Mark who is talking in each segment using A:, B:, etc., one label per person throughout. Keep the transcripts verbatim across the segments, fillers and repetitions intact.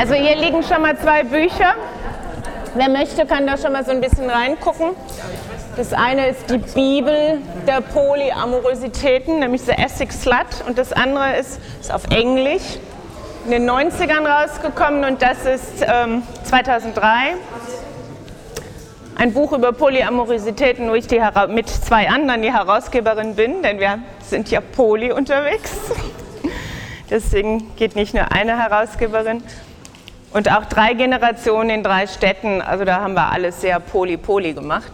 A: Also hier liegen schon mal zwei Bücher. Wer möchte, kann da schon mal so ein bisschen reingucken. Das eine ist die Bibel der Polyamorositäten, nämlich The Essex Slut. Und das andere ist, ist auf Englisch, in den neunzigern rausgekommen und das ist ähm, zweitausenddrei. Ein Buch über Polyamorositäten, wo ich die mit zwei anderen die Herausgeberin bin, denn wir sind ja poly unterwegs. Deswegen geht nicht nur eine Herausgeberin. Und auch drei Generationen in drei Städten, also da haben wir alles sehr poly-poly gemacht.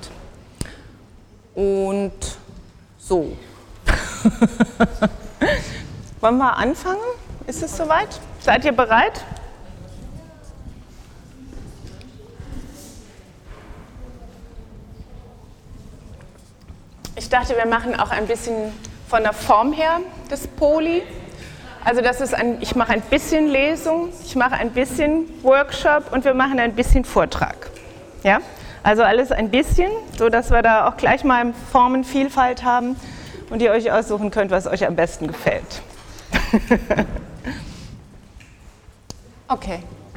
A: Und so. Wollen wir anfangen? Ist es soweit? Seid ihr bereit? Ich dachte, wir machen auch ein bisschen von der Form her das Poly. Also das ist ein, ich mache ein bisschen Lesung, ich mache ein bisschen Workshop und wir machen ein bisschen Vortrag. Ja? Also alles ein bisschen, sodass wir da auch gleich mal Formenvielfalt haben und ihr euch aussuchen könnt, was euch am besten gefällt. Okay.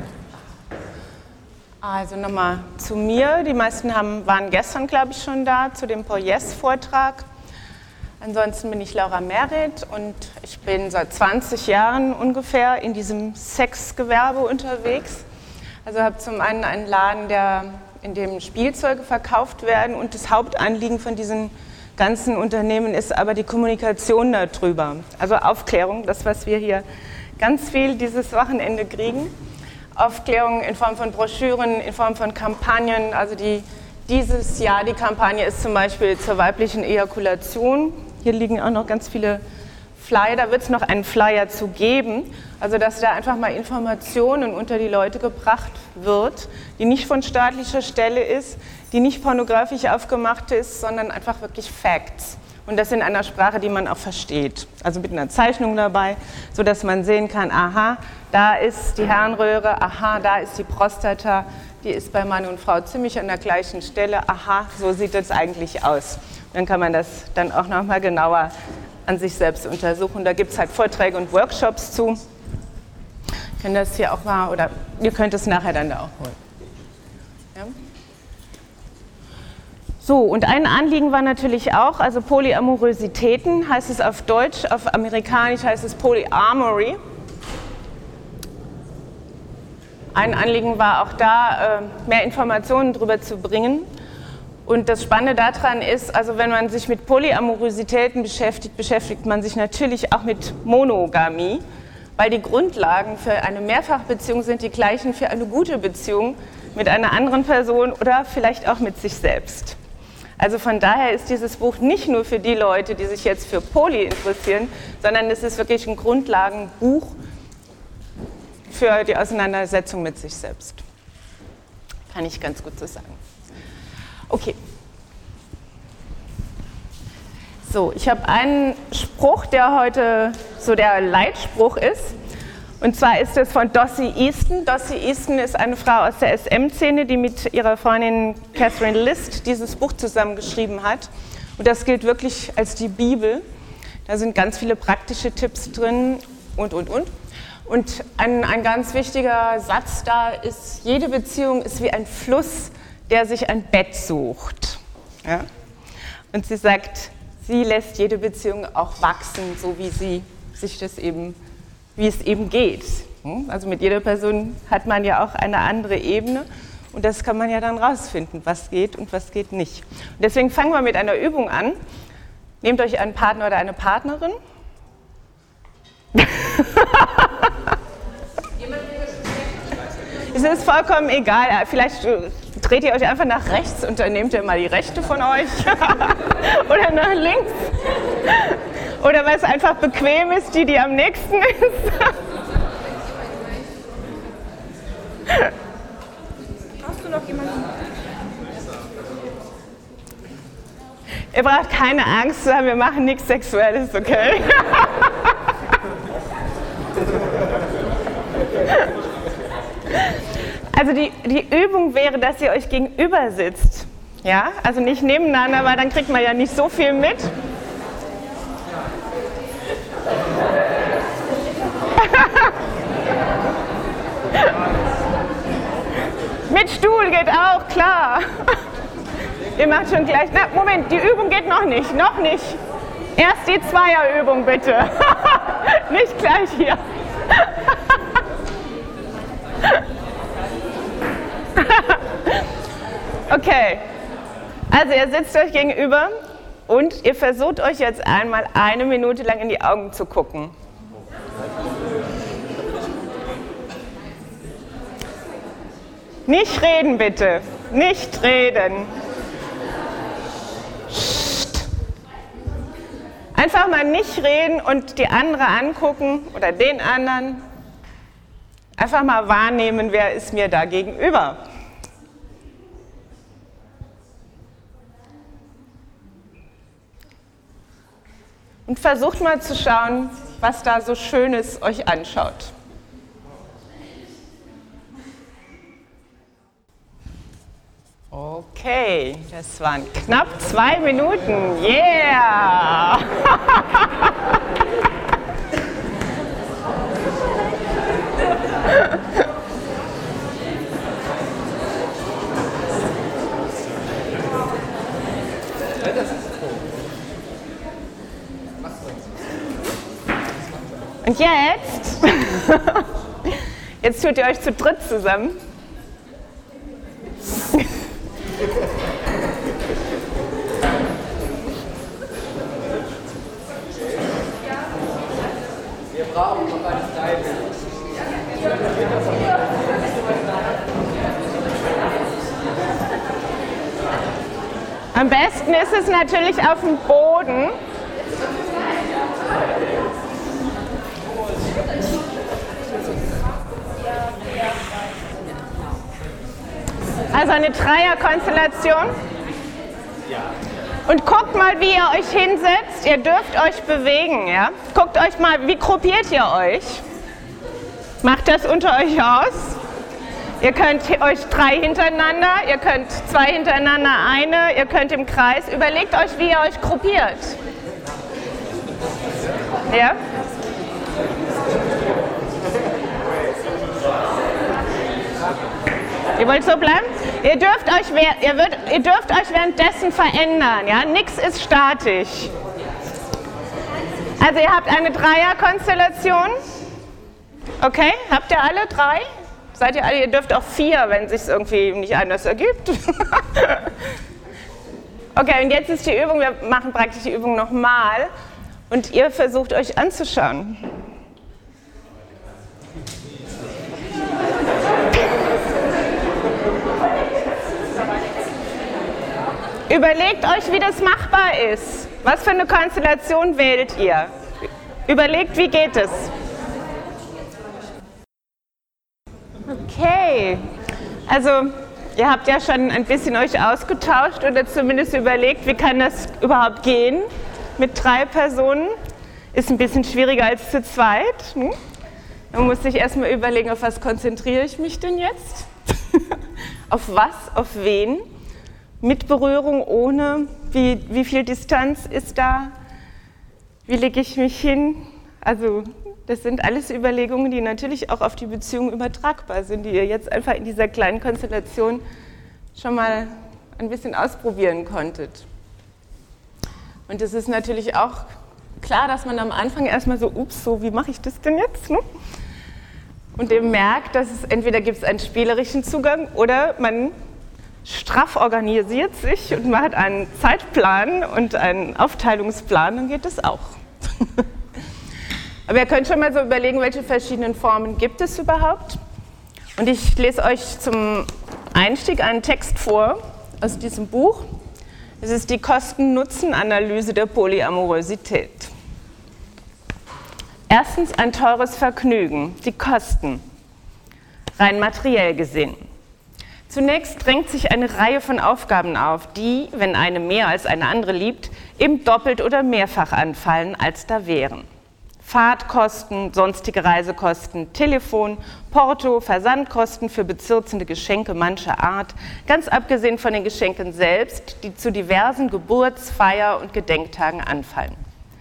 A: Also nochmal zu mir. Die meisten haben, waren gestern, glaube ich, schon da, zu dem Poyes-Vortrag. Ansonsten bin ich Laura Merritt und ich bin seit zwanzig Jahren ungefähr in diesem Sexgewerbe unterwegs. Also habe zum einen einen Laden, der, in dem Spielzeuge verkauft werden und das Hauptanliegen von diesen ganzen Unternehmen ist aber die Kommunikation darüber. Also Aufklärung, das, was wir hier ganz viel dieses Wochenende kriegen. Aufklärung in Form von Broschüren, in Form von Kampagnen. Also die, dieses Jahr die Kampagne ist zum Beispiel zur weiblichen Ejakulation. Hier liegen auch noch ganz viele Flyer, da wird es noch einen Flyer zu geben. Also dass da einfach mal Informationen unter die Leute gebracht wird, die nicht von staatlicher Stelle ist, die nicht pornografisch aufgemacht ist, sondern einfach wirklich Facts. Und das in einer Sprache, die man auch versteht. Also mit einer Zeichnung dabei, sodass man sehen kann, aha, da ist die Harnröhre, aha, da ist die Prostata, die ist bei Mann und Frau ziemlich an der gleichen Stelle, aha, so sieht es eigentlich aus. Dann kann man das dann auch nochmal genauer an sich selbst untersuchen. Da gibt es halt Vorträge und Workshops zu. Ich kann das hier auch mal, oder ihr könnt es nachher dann da auch holen. Ja? So, und ein Anliegen war natürlich auch, also Polyamorositäten heißt es auf Deutsch, auf Amerikanisch heißt es Polyamory. Ein Anliegen war auch da, mehr Informationen darüber zu bringen. Und das Spannende daran ist, also wenn man sich mit Polyamorositäten beschäftigt, beschäftigt man sich natürlich auch mit Monogamie, weil die Grundlagen für eine Mehrfachbeziehung sind die gleichen für eine gute Beziehung mit einer anderen Person oder vielleicht auch mit sich selbst. Also von daher ist dieses Buch nicht nur für die Leute, die sich jetzt für Poly interessieren, sondern es ist wirklich ein Grundlagenbuch für die Auseinandersetzung mit sich selbst. Kann ich ganz gut so sagen. Okay. So, ich habe einen Spruch, der heute so der Leitspruch ist. Und zwar ist es von Dossie Easton. Dossie Easton ist eine Frau aus der S M-Szene, die mit ihrer Freundin Catherine List dieses Buch zusammengeschrieben hat. Und das gilt wirklich als die Bibel. Da sind ganz viele praktische Tipps drin und, und, und. Und ein, ein ganz wichtiger Satz da ist, jede Beziehung ist wie ein Fluss, der sich ein Bett sucht. Ja? Und sie sagt, sie lässt jede Beziehung auch wachsen, so wie sie sich das eben, wie es eben geht. Also mit jeder Person hat man ja auch eine andere Ebene und das kann man ja dann rausfinden, was geht und was geht nicht. Und deswegen fangen wir mit einer Übung an. Nehmt euch einen Partner oder eine Partnerin. Es ist vollkommen egal, vielleicht dreht ihr euch einfach nach rechts und dann nehmt ihr mal die rechte von euch oder nach links. Oder weil es einfach bequem ist, die, die am nächsten ist. Brauchst du noch jemanden? Ihr braucht keine Angst zu haben, wir machen nichts Sexuelles, okay? Also die, die Übung wäre, dass ihr euch gegenüber sitzt. Ja? Also nicht nebeneinander, weil dann kriegt man ja nicht so viel mit. mit Stuhl geht auch, klar. Ihr macht schon gleich, na Moment, die Übung geht noch nicht, noch nicht. Erst die Zweierübung bitte. Nicht gleich hier. Okay, also ihr sitzt euch gegenüber und ihr versucht euch jetzt einmal eine Minute lang in die Augen zu gucken. Nicht reden bitte, nicht reden. Psst. Einfach mal nicht reden und die andere angucken oder den anderen. Einfach mal wahrnehmen, wer ist mir da gegenüber. Und versucht mal zu schauen, was da so Schönes euch anschaut. Okay, das waren knapp zwei Minuten. Yeah! Und jetzt, jetzt tut ihr euch zu dritt zusammen.
B: Wir brauchen noch eine Zeit.
A: Am besten ist es natürlich auf dem Boden. Also eine Dreierkonstellation. Und guckt mal, wie ihr euch hinsetzt. Ihr dürft euch bewegen. Ja? Guckt euch mal, wie gruppiert ihr euch? Macht das unter euch aus. Ihr könnt euch drei hintereinander, ihr könnt zwei hintereinander, eine, ihr könnt im Kreis. Überlegt euch, wie ihr euch gruppiert. Ja? Ihr wollt so bleiben? Ihr dürft euch, ihr wird, ihr dürft euch währenddessen verändern. Ja? Nichts ist statisch. Also ihr habt eine Dreierkonstellation. Okay, habt ihr alle drei? Seid ihr alle? Ihr dürft auch vier, wenn es sich irgendwie nicht anders ergibt. Okay, und jetzt ist die Übung, wir machen praktisch die Übung nochmal. Und ihr versucht euch anzuschauen. Überlegt euch, wie das machbar ist. Was für eine Konstellation wählt ihr? Überlegt, wie geht es? Okay, also ihr habt ja schon ein bisschen euch ausgetauscht oder zumindest überlegt, wie kann das überhaupt gehen mit drei Personen. Ist ein bisschen schwieriger als zu zweit. Hm? Man muss sich erstmal überlegen, auf was konzentriere ich mich denn jetzt? Auf was, auf wen? Mit Berührung, ohne? Wie, wie viel Distanz ist da? Wie lege ich mich hin? Also das sind alles Überlegungen, die natürlich auch auf die Beziehung übertragbar sind, die ihr jetzt einfach in dieser kleinen Konstellation schon mal ein bisschen ausprobieren konntet. Und es ist natürlich auch klar, dass man am Anfang erstmal so, ups, so, wie mache ich das denn jetzt? Ne? Und eben merkt, dass es entweder gibt es einen spielerischen Zugang oder man straff organisiert sich und man hat einen Zeitplan und einen Aufteilungsplan, dann geht das auch. Aber ihr könnt schon mal so überlegen, welche verschiedenen Formen gibt es überhaupt. Und ich lese euch zum Einstieg einen Text vor aus diesem Buch. Es ist die Kosten-Nutzen-Analyse der Polyamorosität. Erstens ein teures Vergnügen, die Kosten, rein materiell gesehen. Zunächst drängt sich eine Reihe von Aufgaben auf, die, wenn eine mehr als eine andere liebt, eben doppelt oder mehrfach anfallen, als da wären. Fahrtkosten, sonstige Reisekosten, Telefon, Porto, Versandkosten für bezirzende Geschenke mancher Art, ganz abgesehen von den Geschenken selbst, die zu diversen Geburts-, Feier- und Gedenktagen anfallen.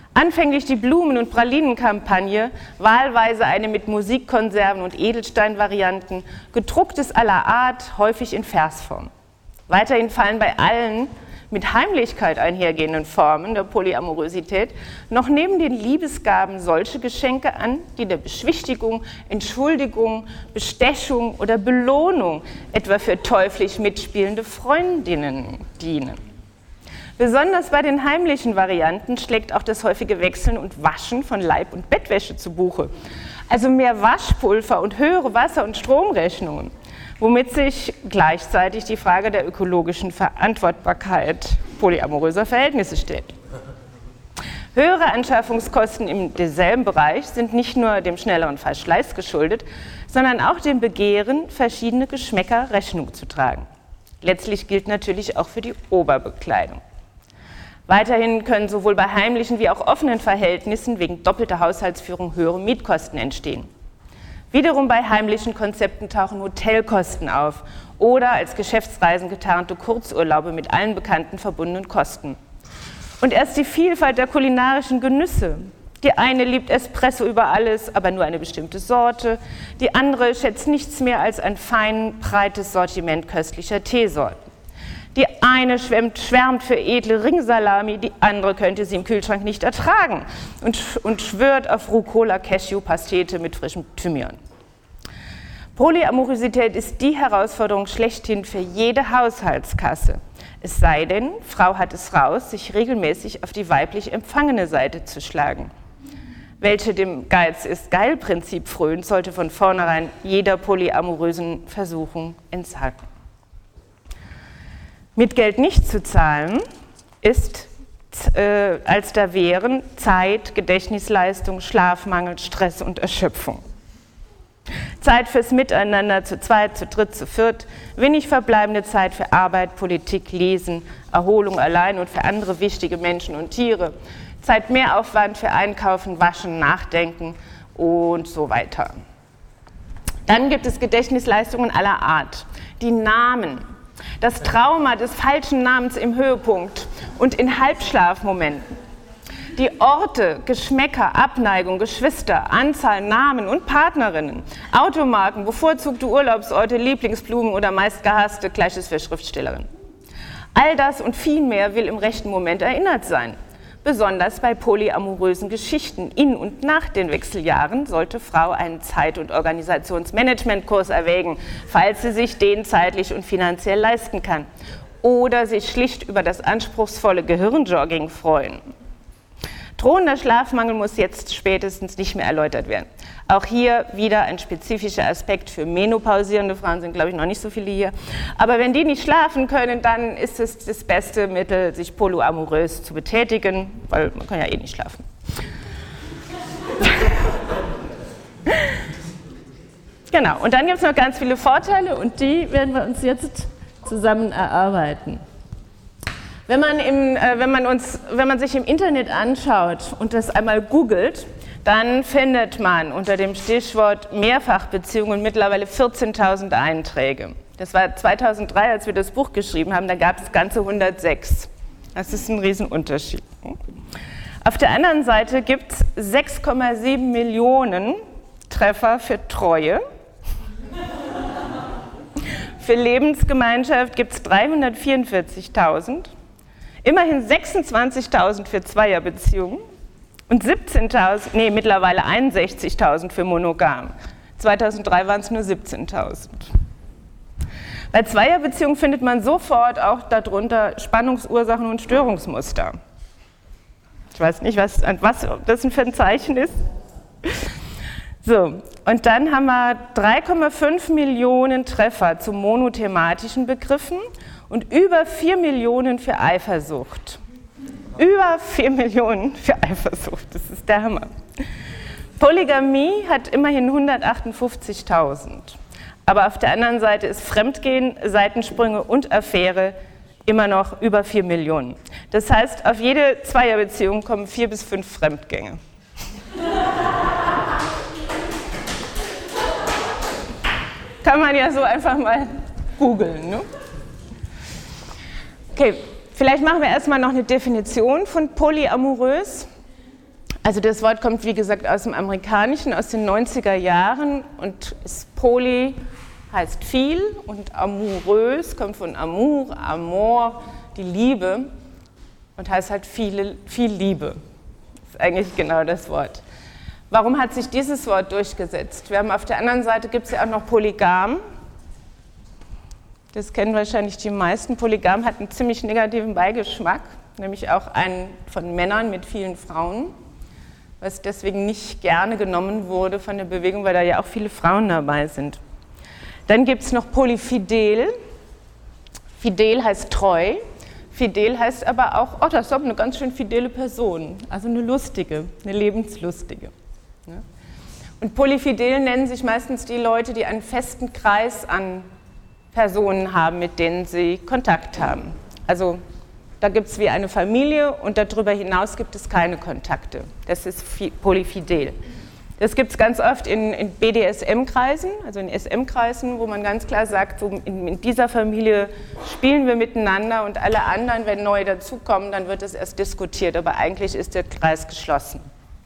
A: Anfänglich die Blumen- und Pralinenkampagne, wahlweise eine mit Musikkonserven und Edelsteinvarianten, gedrucktes aller Art, häufig in Versform. Weiterhin fallen bei allen mit Heimlichkeit einhergehenden Formen der Polyamorosität noch neben den Liebesgaben solche Geschenke an, die der Beschwichtigung, Entschuldigung, Bestechung oder Belohnung etwa für teuflisch mitspielende Freundinnen dienen. Besonders bei den heimlichen Varianten schlägt auch das häufige Wechseln und Waschen von Leib- und Bettwäsche zu Buche. Also mehr Waschpulver und höhere Wasser- und Stromrechnungen, womit sich gleichzeitig die Frage der ökologischen Verantwortbarkeit polyamoröser Verhältnisse stellt. Höhere Anschaffungskosten im selben Bereich sind nicht nur dem schnelleren Verschleiß geschuldet, sondern auch dem Begehren, verschiedene Geschmäcker Rechnung zu tragen. Letztlich gilt natürlich auch für die Oberbekleidung. Weiterhin können sowohl bei heimlichen wie auch offenen Verhältnissen wegen doppelter Haushaltsführung höhere Mietkosten entstehen. Wiederum bei heimlichen Konzepten tauchen Hotelkosten auf oder als Geschäftsreisen getarnte Kurzurlaube mit allen bekannten verbundenen Kosten. Und erst die Vielfalt der kulinarischen Genüsse. Die eine liebt Espresso über alles, aber nur eine bestimmte Sorte. Die andere schätzt nichts mehr als ein fein, breites Sortiment köstlicher Teesorten. Die eine schwärmt, schwärmt für edle Ringsalami, die andere könnte sie im Kühlschrank nicht ertragen und, und schwört auf Rucola-Cashew-Pastete mit frischem Thymian. Polyamorosität ist die Herausforderung schlechthin für jede Haushaltskasse. Es sei denn, Frau hat es raus, sich regelmäßig auf die weiblich empfangene Seite zu schlagen. Welche dem Geiz-ist-geil-Prinzip frönt, sollte von vornherein jeder polyamorösen Versuchung entsagen. Mit Geld nicht zu zahlen, ist äh, als da wären Zeit, Gedächtnisleistung, Schlafmangel, Stress und Erschöpfung. Zeit fürs Miteinander, zu zweit, zu dritt, zu viert, wenig verbleibende Zeit für Arbeit, Politik, Lesen, Erholung allein und für andere wichtige Menschen und Tiere, Zeit Mehraufwand für Einkaufen, Waschen, Nachdenken und so weiter. Dann gibt es Gedächtnisleistungen aller Art, die Namen. Das Trauma des falschen Namens im Höhepunkt und in Halbschlafmomenten. Die Orte, Geschmäcker, Abneigung, Geschwister, Anzahl, Namen und Partnerinnen, Automarken, bevorzugte Urlaubsorte, Lieblingsblumen oder meist gehasste, Gleiches für Schriftstellerin. All das und viel mehr will im rechten Moment erinnert sein. Besonders bei polyamorösen Geschichten in und nach den Wechseljahren sollte Frau einen Zeit- und Organisationsmanagementkurs erwägen, falls sie sich den zeitlich und finanziell leisten kann. Oder sich schlicht über das anspruchsvolle Gehirnjogging freuen. Drohender Schlafmangel muss jetzt spätestens nicht mehr erläutert werden. Auch hier wieder ein spezifischer Aspekt für menopausierende Frauen, sind glaube ich noch nicht so viele hier. Aber wenn die nicht schlafen können, dann ist es das beste Mittel, sich polyamorös zu betätigen, weil man kann ja eh nicht schlafen. Genau, und dann gibt es noch ganz viele Vorteile und die werden wir uns jetzt zusammen erarbeiten. Wenn man, im, äh, wenn, man uns, wenn man sich im Internet anschaut und das einmal googelt, dann findet man unter dem Stichwort Mehrfachbeziehungen mittlerweile vierzehntausend Einträge. Das war zweitausenddrei, als wir das Buch geschrieben haben, da gab es ganze hundertsechs. Das ist ein Riesenunterschied. Auf der anderen Seite gibt es sechs Komma sieben Millionen Treffer für Treue. Für Lebensgemeinschaft gibt es dreihundertvierundvierzigtausend. Immerhin sechsundzwanzigtausend für Zweierbeziehungen und siebzehntausend, nee, mittlerweile einundsechzigtausend für monogam. zweitausenddrei waren es nur siebzehntausend. Bei Zweierbeziehungen findet man sofort auch darunter Spannungsursachen und Störungsmuster. Ich weiß nicht, was, was das für ein Zeichen ist. So, und dann haben wir drei Komma fünf Millionen Treffer zu monothematischen Begriffen und über vier Millionen für Eifersucht. Über vier Millionen für Eifersucht, das ist der Hammer. Polygamie hat immerhin hundertachtundfünfzigtausend. Aber auf der anderen Seite ist Fremdgehen, Seitensprünge und Affäre immer noch über vier Millionen. Das heißt, auf jede Zweierbeziehung kommen vier bis fünf Fremdgänge. Kann man ja so einfach mal googeln, ne? Okay, vielleicht machen wir erstmal noch eine Definition von polyamorös. Also das Wort kommt, wie gesagt, aus dem Amerikanischen, aus den neunziger Jahren und ist poly, heißt viel und amourös, kommt von amour, amor, die Liebe und heißt halt viele, viel Liebe. Das ist eigentlich genau das Wort. Warum hat sich dieses Wort durchgesetzt? Wir haben auf der anderen Seite, gibt es ja auch noch polygam. Das kennen wahrscheinlich die meisten. Polygam hat einen ziemlich negativen Beigeschmack, nämlich auch einen von Männern mit vielen Frauen, was deswegen nicht gerne genommen wurde von der Bewegung, weil da ja auch viele Frauen dabei sind. Dann gibt es noch polyfidel. Fidel heißt treu. Fidel heißt aber auch, oh, das ist aber eine ganz schön fidele Person, also eine lustige, eine lebenslustige. Und polyfidel nennen sich meistens die Leute, die einen festen Kreis an Personen haben, mit denen sie Kontakt haben. Also da gibt es wie eine Familie und darüber hinaus gibt es keine Kontakte. Das ist polyfidel. Das gibt es ganz oft in, in B D S M-Kreisen, also in S M-Kreisen, wo man ganz klar sagt, so in, in dieser Familie spielen wir miteinander und alle anderen, wenn neu dazukommen, dann wird es erst diskutiert, aber eigentlich ist der Kreis geschlossen.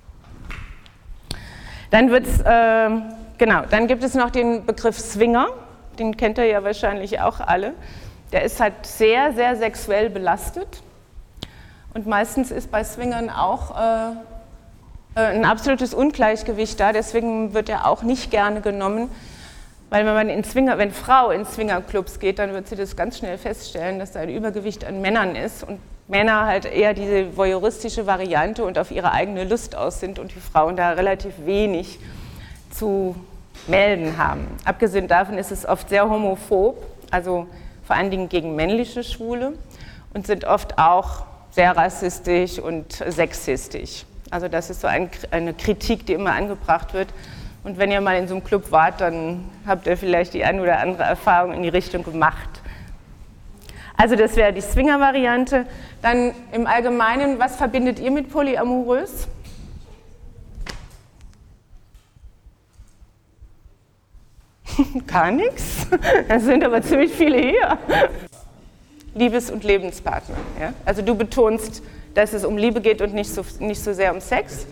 A: Dann wird's, äh, genau, dann gibt es noch den Begriff Swinger, den kennt ihr ja wahrscheinlich auch alle. Der ist halt sehr, sehr sexuell belastet und meistens ist bei Swingern auch äh, ein absolutes Ungleichgewicht da, deswegen wird er auch nicht gerne genommen, weil wenn man in Swinger, wenn Frau in Swingerclubs geht, dann wird sie das ganz schnell feststellen, dass da ein Übergewicht an Männern ist und Männer halt eher diese voyeuristische Variante und auf ihre eigene Lust aus sind und die Frauen da relativ wenig zu melden haben. Abgesehen davon ist es oft sehr homophob, also vor allen Dingen gegen männliche Schwule und sind oft auch sehr rassistisch und sexistisch. Also das ist so ein, eine Kritik, die immer angebracht wird. Und wenn ihr mal in so einem Club wart, dann habt ihr vielleicht die eine oder andere Erfahrung in die Richtung gemacht. Also das wäre die Swinger-Variante. Dann im Allgemeinen, was verbindet ihr mit polyamorös? Gar nichts. Das sind aber ziemlich viele hier. Liebes- und Lebenspartner. Ja? Also du betonst, dass es um Liebe geht und nicht so, nicht so sehr um Sex.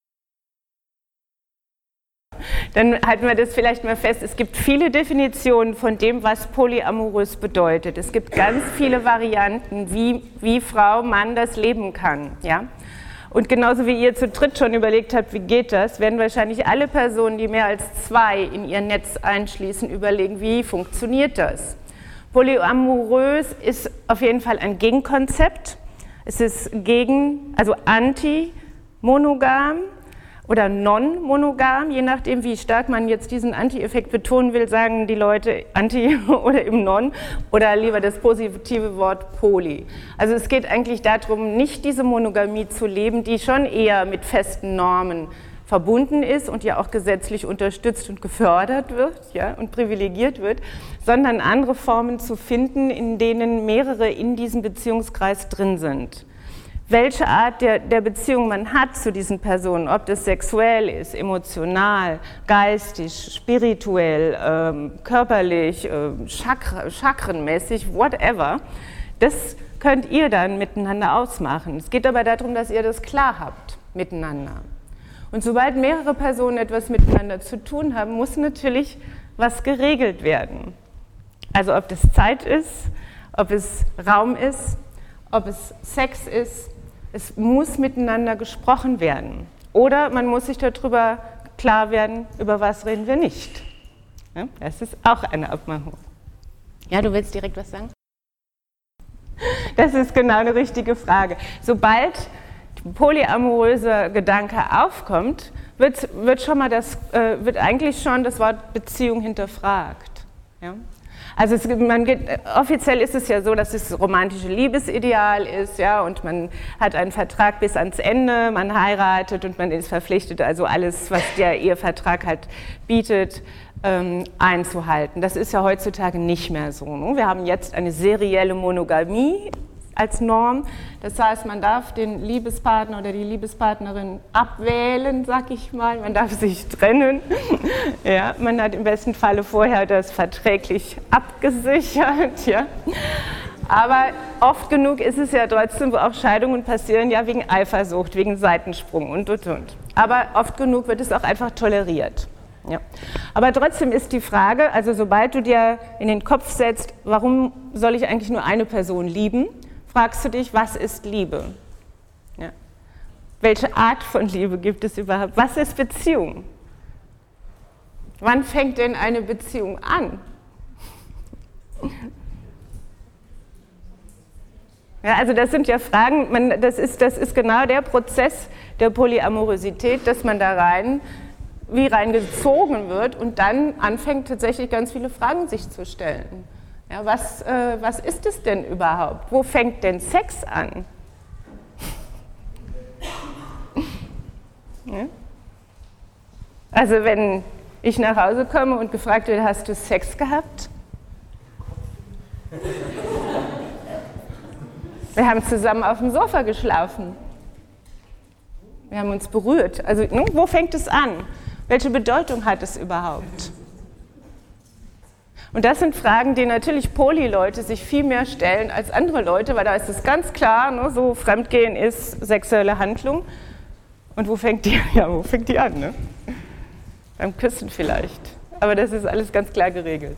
A: Dann halten wir das vielleicht mal fest, es gibt viele Definitionen von dem, was polyamorös bedeutet. Es gibt ganz viele Varianten, wie, wie Frau, Mann das leben kann. Ja? Und genauso wie ihr zu dritt schon überlegt habt, wie geht das, werden wahrscheinlich alle Personen, die mehr als zwei in ihr Netz einschließen, überlegen, wie funktioniert das. Polyamorös ist auf jeden Fall ein Gegenkonzept. Es ist gegen, also anti-monogam oder non-monogam, je nachdem, wie stark man jetzt diesen Anti-Effekt betonen will, sagen die Leute anti oder im non oder lieber das positive Wort poly. Also es geht eigentlich darum, nicht diese Monogamie zu leben, die schon eher mit festen Normen verbunden ist und ja auch gesetzlich unterstützt und gefördert wird, ja, und privilegiert wird, sondern andere Formen zu finden, in denen mehrere in diesem Beziehungskreis drin sind. Welche Art der, der Beziehung man hat zu diesen Personen, ob das sexuell ist, emotional, geistig, spirituell, ähm, körperlich, äh, chakra, chakrenmäßig, whatever, das könnt ihr dann miteinander ausmachen. Es geht aber darum, dass ihr das klar habt miteinander. Und sobald mehrere Personen etwas miteinander zu tun haben, muss natürlich was geregelt werden. Also ob das Zeit ist, ob es Raum ist, ob es Sex ist, es muss miteinander gesprochen werden. Oder man muss sich darüber klar werden, über was reden wir nicht. Ja, das ist auch eine Abmachung. Ja, du willst direkt was sagen? Das ist genau eine richtige Frage. Sobald polyamoröser Gedanke aufkommt, wird, wird, schon mal das, äh, wird eigentlich schon das Wort Beziehung hinterfragt. Ja? Also es, man geht, offiziell ist es ja so, dass es das romantische Liebesideal ist, ja, und man hat einen Vertrag bis ans Ende, man heiratet und man ist verpflichtet, also alles, was der Ehevertrag halt bietet, ähm, einzuhalten. Das ist ja heutzutage nicht mehr so. Ne? Wir haben jetzt eine serielle Monogamie als Norm. Das heißt, man darf den Liebespartner oder die Liebespartnerin abwählen, sag ich mal. Man darf sich trennen. Ja, man hat im besten Falle vorher das verträglich abgesichert. Ja. Aber oft genug ist es ja trotzdem, wo auch Scheidungen passieren, ja wegen Eifersucht, wegen Seitensprung und, und, und. Aber oft genug wird es auch einfach toleriert. Ja. Aber trotzdem ist die Frage, also sobald du dir in den Kopf setzt, warum soll ich eigentlich nur eine Person lieben, fragst du dich, was ist Liebe? Ja. Welche Art von Liebe gibt es überhaupt? Was ist Beziehung? Wann fängt denn eine Beziehung an? Ja, also das sind ja Fragen, man, das, ist, das ist genau der Prozess der Polyamorosität, dass man da rein, wie reingezogen wird und dann anfängt tatsächlich ganz viele Fragen sich zu stellen. Ja, was, äh, was ist es denn überhaupt? Wo fängt denn Sex an? Ja? Also wenn ich nach Hause komme und gefragt werde, hast du Sex gehabt? Wir haben zusammen auf dem Sofa geschlafen. Wir haben uns berührt. Also, ne, wo fängt es an? Welche Bedeutung hat es überhaupt? Und das sind Fragen, die natürlich Poly-Leute sich viel mehr stellen als andere Leute, weil da ist es ganz klar, ne, so Fremdgehen ist sexuelle Handlung. Und wo fängt die, ja, wo fängt die an? Ne? Beim Küssen vielleicht. Aber das ist alles ganz klar geregelt.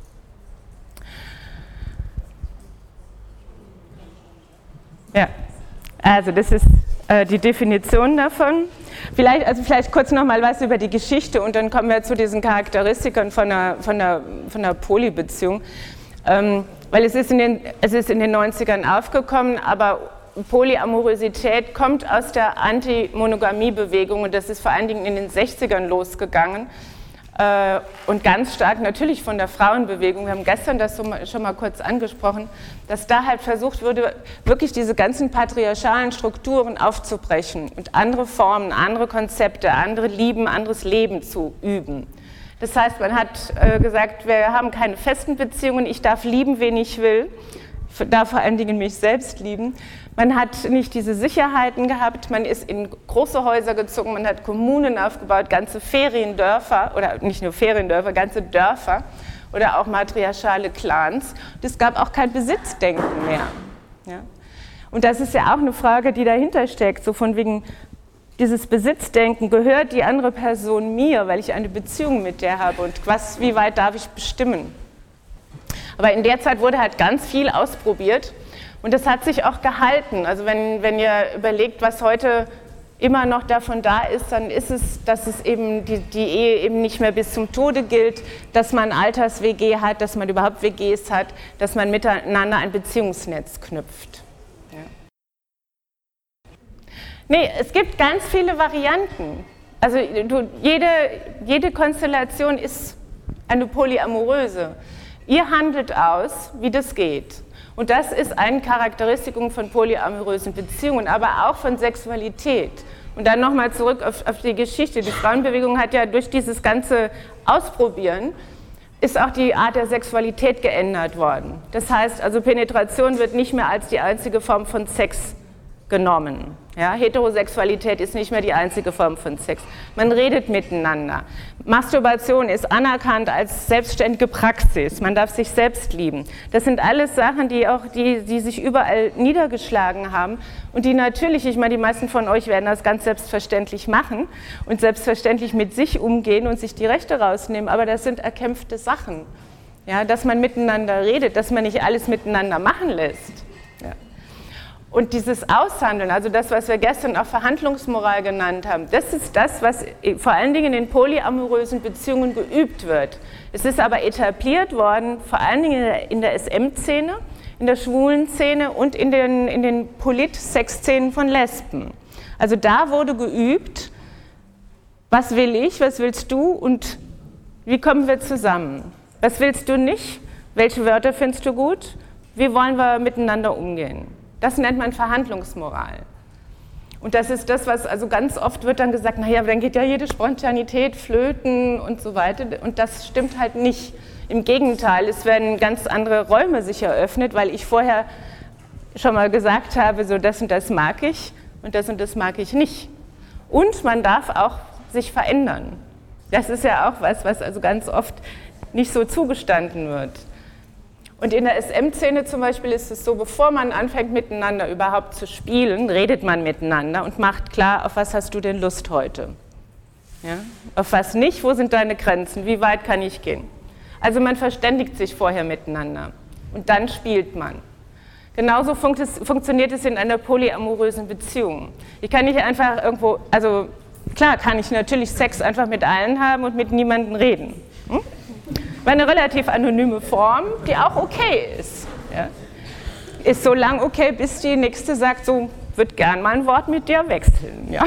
A: Ja, also das ist äh, die Definition davon. Vielleicht, also vielleicht kurz noch mal was über die Geschichte und dann kommen wir zu diesen Charakteristikern von einer, von einer, von einer Polybeziehung. Ähm, weil es ist, in den, es ist in den neunzigern aufgekommen, aber Polyamorosität kommt aus der Anti-Monogamie-Bewegung und das ist vor allen Dingen in den sechzigern losgegangen. Und ganz stark natürlich von der Frauenbewegung. Wir haben gestern das schon mal kurz angesprochen, dass da halt versucht wurde, wirklich diese ganzen patriarchalen Strukturen aufzubrechen und andere Formen, andere Konzepte, andere Lieben, anderes Leben zu üben. Das heißt, man hat gesagt, wir haben keine festen Beziehungen, ich darf lieben, wen ich will, ich darf vor allen Dingen mich selbst lieben. Man hat nicht diese Sicherheiten gehabt, man ist in große Häuser gezogen, man hat Kommunen aufgebaut, ganze Feriendörfer, oder nicht nur Feriendörfer, ganze Dörfer oder auch matriarchale Clans. Und es gab auch kein Besitzdenken mehr. Ja? Und das ist ja auch eine Frage, die dahinter steckt, so von wegen dieses Besitzdenken, gehört die andere Person mir, weil ich eine Beziehung mit der habe und was, wie weit darf ich bestimmen? Aber in der Zeit wurde halt ganz viel ausprobiert. Und das hat sich auch gehalten. Also wenn, wenn ihr überlegt, was heute immer noch davon da ist, dann ist es, dass es eben die, die Ehe eben nicht mehr bis zum Tode gilt, dass man Alters-W G hat, dass man überhaupt W Gs hat, dass man miteinander ein Beziehungsnetz knüpft. Ja. Nee, es gibt ganz viele Varianten. Also du, jede, jede Konstellation ist eine polyamoröse. Ihr handelt aus, wie das geht. Und das ist eine Charakteristik von polyamorösen Beziehungen, aber auch von Sexualität. Und dann nochmal zurück auf, auf die Geschichte. Die Frauenbewegung hat ja durch dieses ganze Ausprobieren, ist auch die Art der Sexualität geändert worden. Das heißt, also Penetration wird nicht mehr als die einzige Form von Sex genommen. Ja, Heterosexualität ist nicht mehr die einzige Form von Sex. Man redet miteinander. Masturbation ist anerkannt als selbstständige Praxis. Man darf sich selbst lieben. Das sind alles Sachen, die auch die, die sich überall niedergeschlagen haben und die natürlich, ich meine, die meisten von euch werden das ganz selbstverständlich machen und selbstverständlich mit sich umgehen und sich die Rechte rausnehmen, aber das sind erkämpfte Sachen. Ja, dass man miteinander redet, dass man nicht alles miteinander machen lässt. Ja. Und dieses Aushandeln, also das, was wir gestern auch Verhandlungsmoral genannt haben, das ist das, was vor allen Dingen in polyamorösen Beziehungen geübt wird. Es ist aber etabliert worden, vor allen Dingen in der S M-Szene, in der schwulen Szene und in den, in den Polit-Sex-Szenen von Lesben. Also da wurde geübt, was will ich, was willst du und wie kommen wir zusammen? Was willst du nicht? Welche Wörter findest du gut? Wie wollen wir miteinander umgehen? Das nennt man Verhandlungsmoral. Und das ist das, was also ganz oft wird dann gesagt, naja, dann geht ja jede Spontanität flöten und so weiter. Und das stimmt halt nicht. Im Gegenteil, es werden ganz andere Räume sich eröffnet, weil ich vorher schon mal gesagt habe, so das und das mag ich und das und das mag ich nicht. Und man darf auch sich verändern. Das ist ja auch was, was also ganz oft nicht so zugestanden wird. Und in der S M-Szene zum Beispiel ist es so, bevor man anfängt miteinander überhaupt zu spielen, redet man miteinander und macht klar, auf was hast du denn Lust heute? Ja? Auf was nicht, wo sind deine Grenzen, wie weit kann ich gehen? Also man verständigt sich vorher miteinander und dann spielt man. Genauso funkt es, funktioniert es in einer polyamorösen Beziehung. Ich kann nicht einfach irgendwo, also klar kann ich natürlich Sex einfach mit allen haben und mit niemandem reden. Hm? Aber eine relativ anonyme Form, die auch okay ist. Ja? Ist so lang okay, bis die Nächste sagt, so, würde gern mal ein Wort mit dir wechseln. Ja?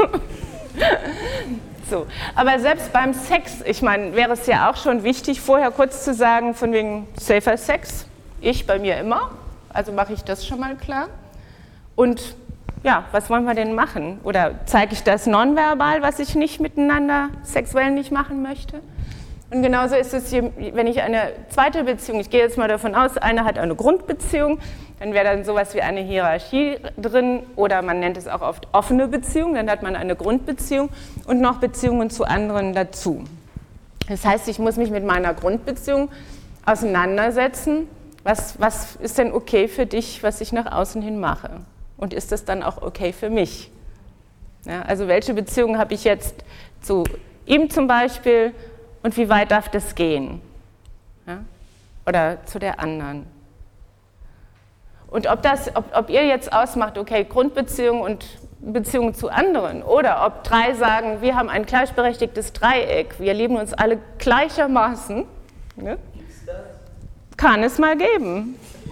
A: So. Aber selbst beim Sex, ich meine, wäre es ja auch schon wichtig, vorher kurz zu sagen, von wegen safer Sex, ich bei mir immer, also mache ich das schon mal klar. Und ja, was wollen wir denn machen? Oder zeige ich das nonverbal, was ich nicht miteinander sexuell nicht machen möchte? Und genauso ist es hier, wenn ich eine zweite Beziehung, ich gehe jetzt mal davon aus, eine hat eine Grundbeziehung, dann wäre dann sowas wie eine Hierarchie drin oder man nennt es auch oft offene Beziehung, dann hat man eine Grundbeziehung und noch Beziehungen zu anderen dazu. Das heißt, ich muss mich mit meiner Grundbeziehung auseinandersetzen, was, was ist denn okay für dich, was ich nach außen hin mache und ist das dann auch okay für mich? Ja, also welche Beziehungen habe ich jetzt zu ihm zum Beispiel, und wie weit darf das gehen? Ja? Oder zu der anderen. Und ob, das, ob, ob ihr jetzt ausmacht, okay, Grundbeziehung und Beziehung zu anderen, oder ob drei sagen, wir haben ein gleichberechtigtes Dreieck, wir lieben uns alle gleichermaßen, ne? Kann es mal geben.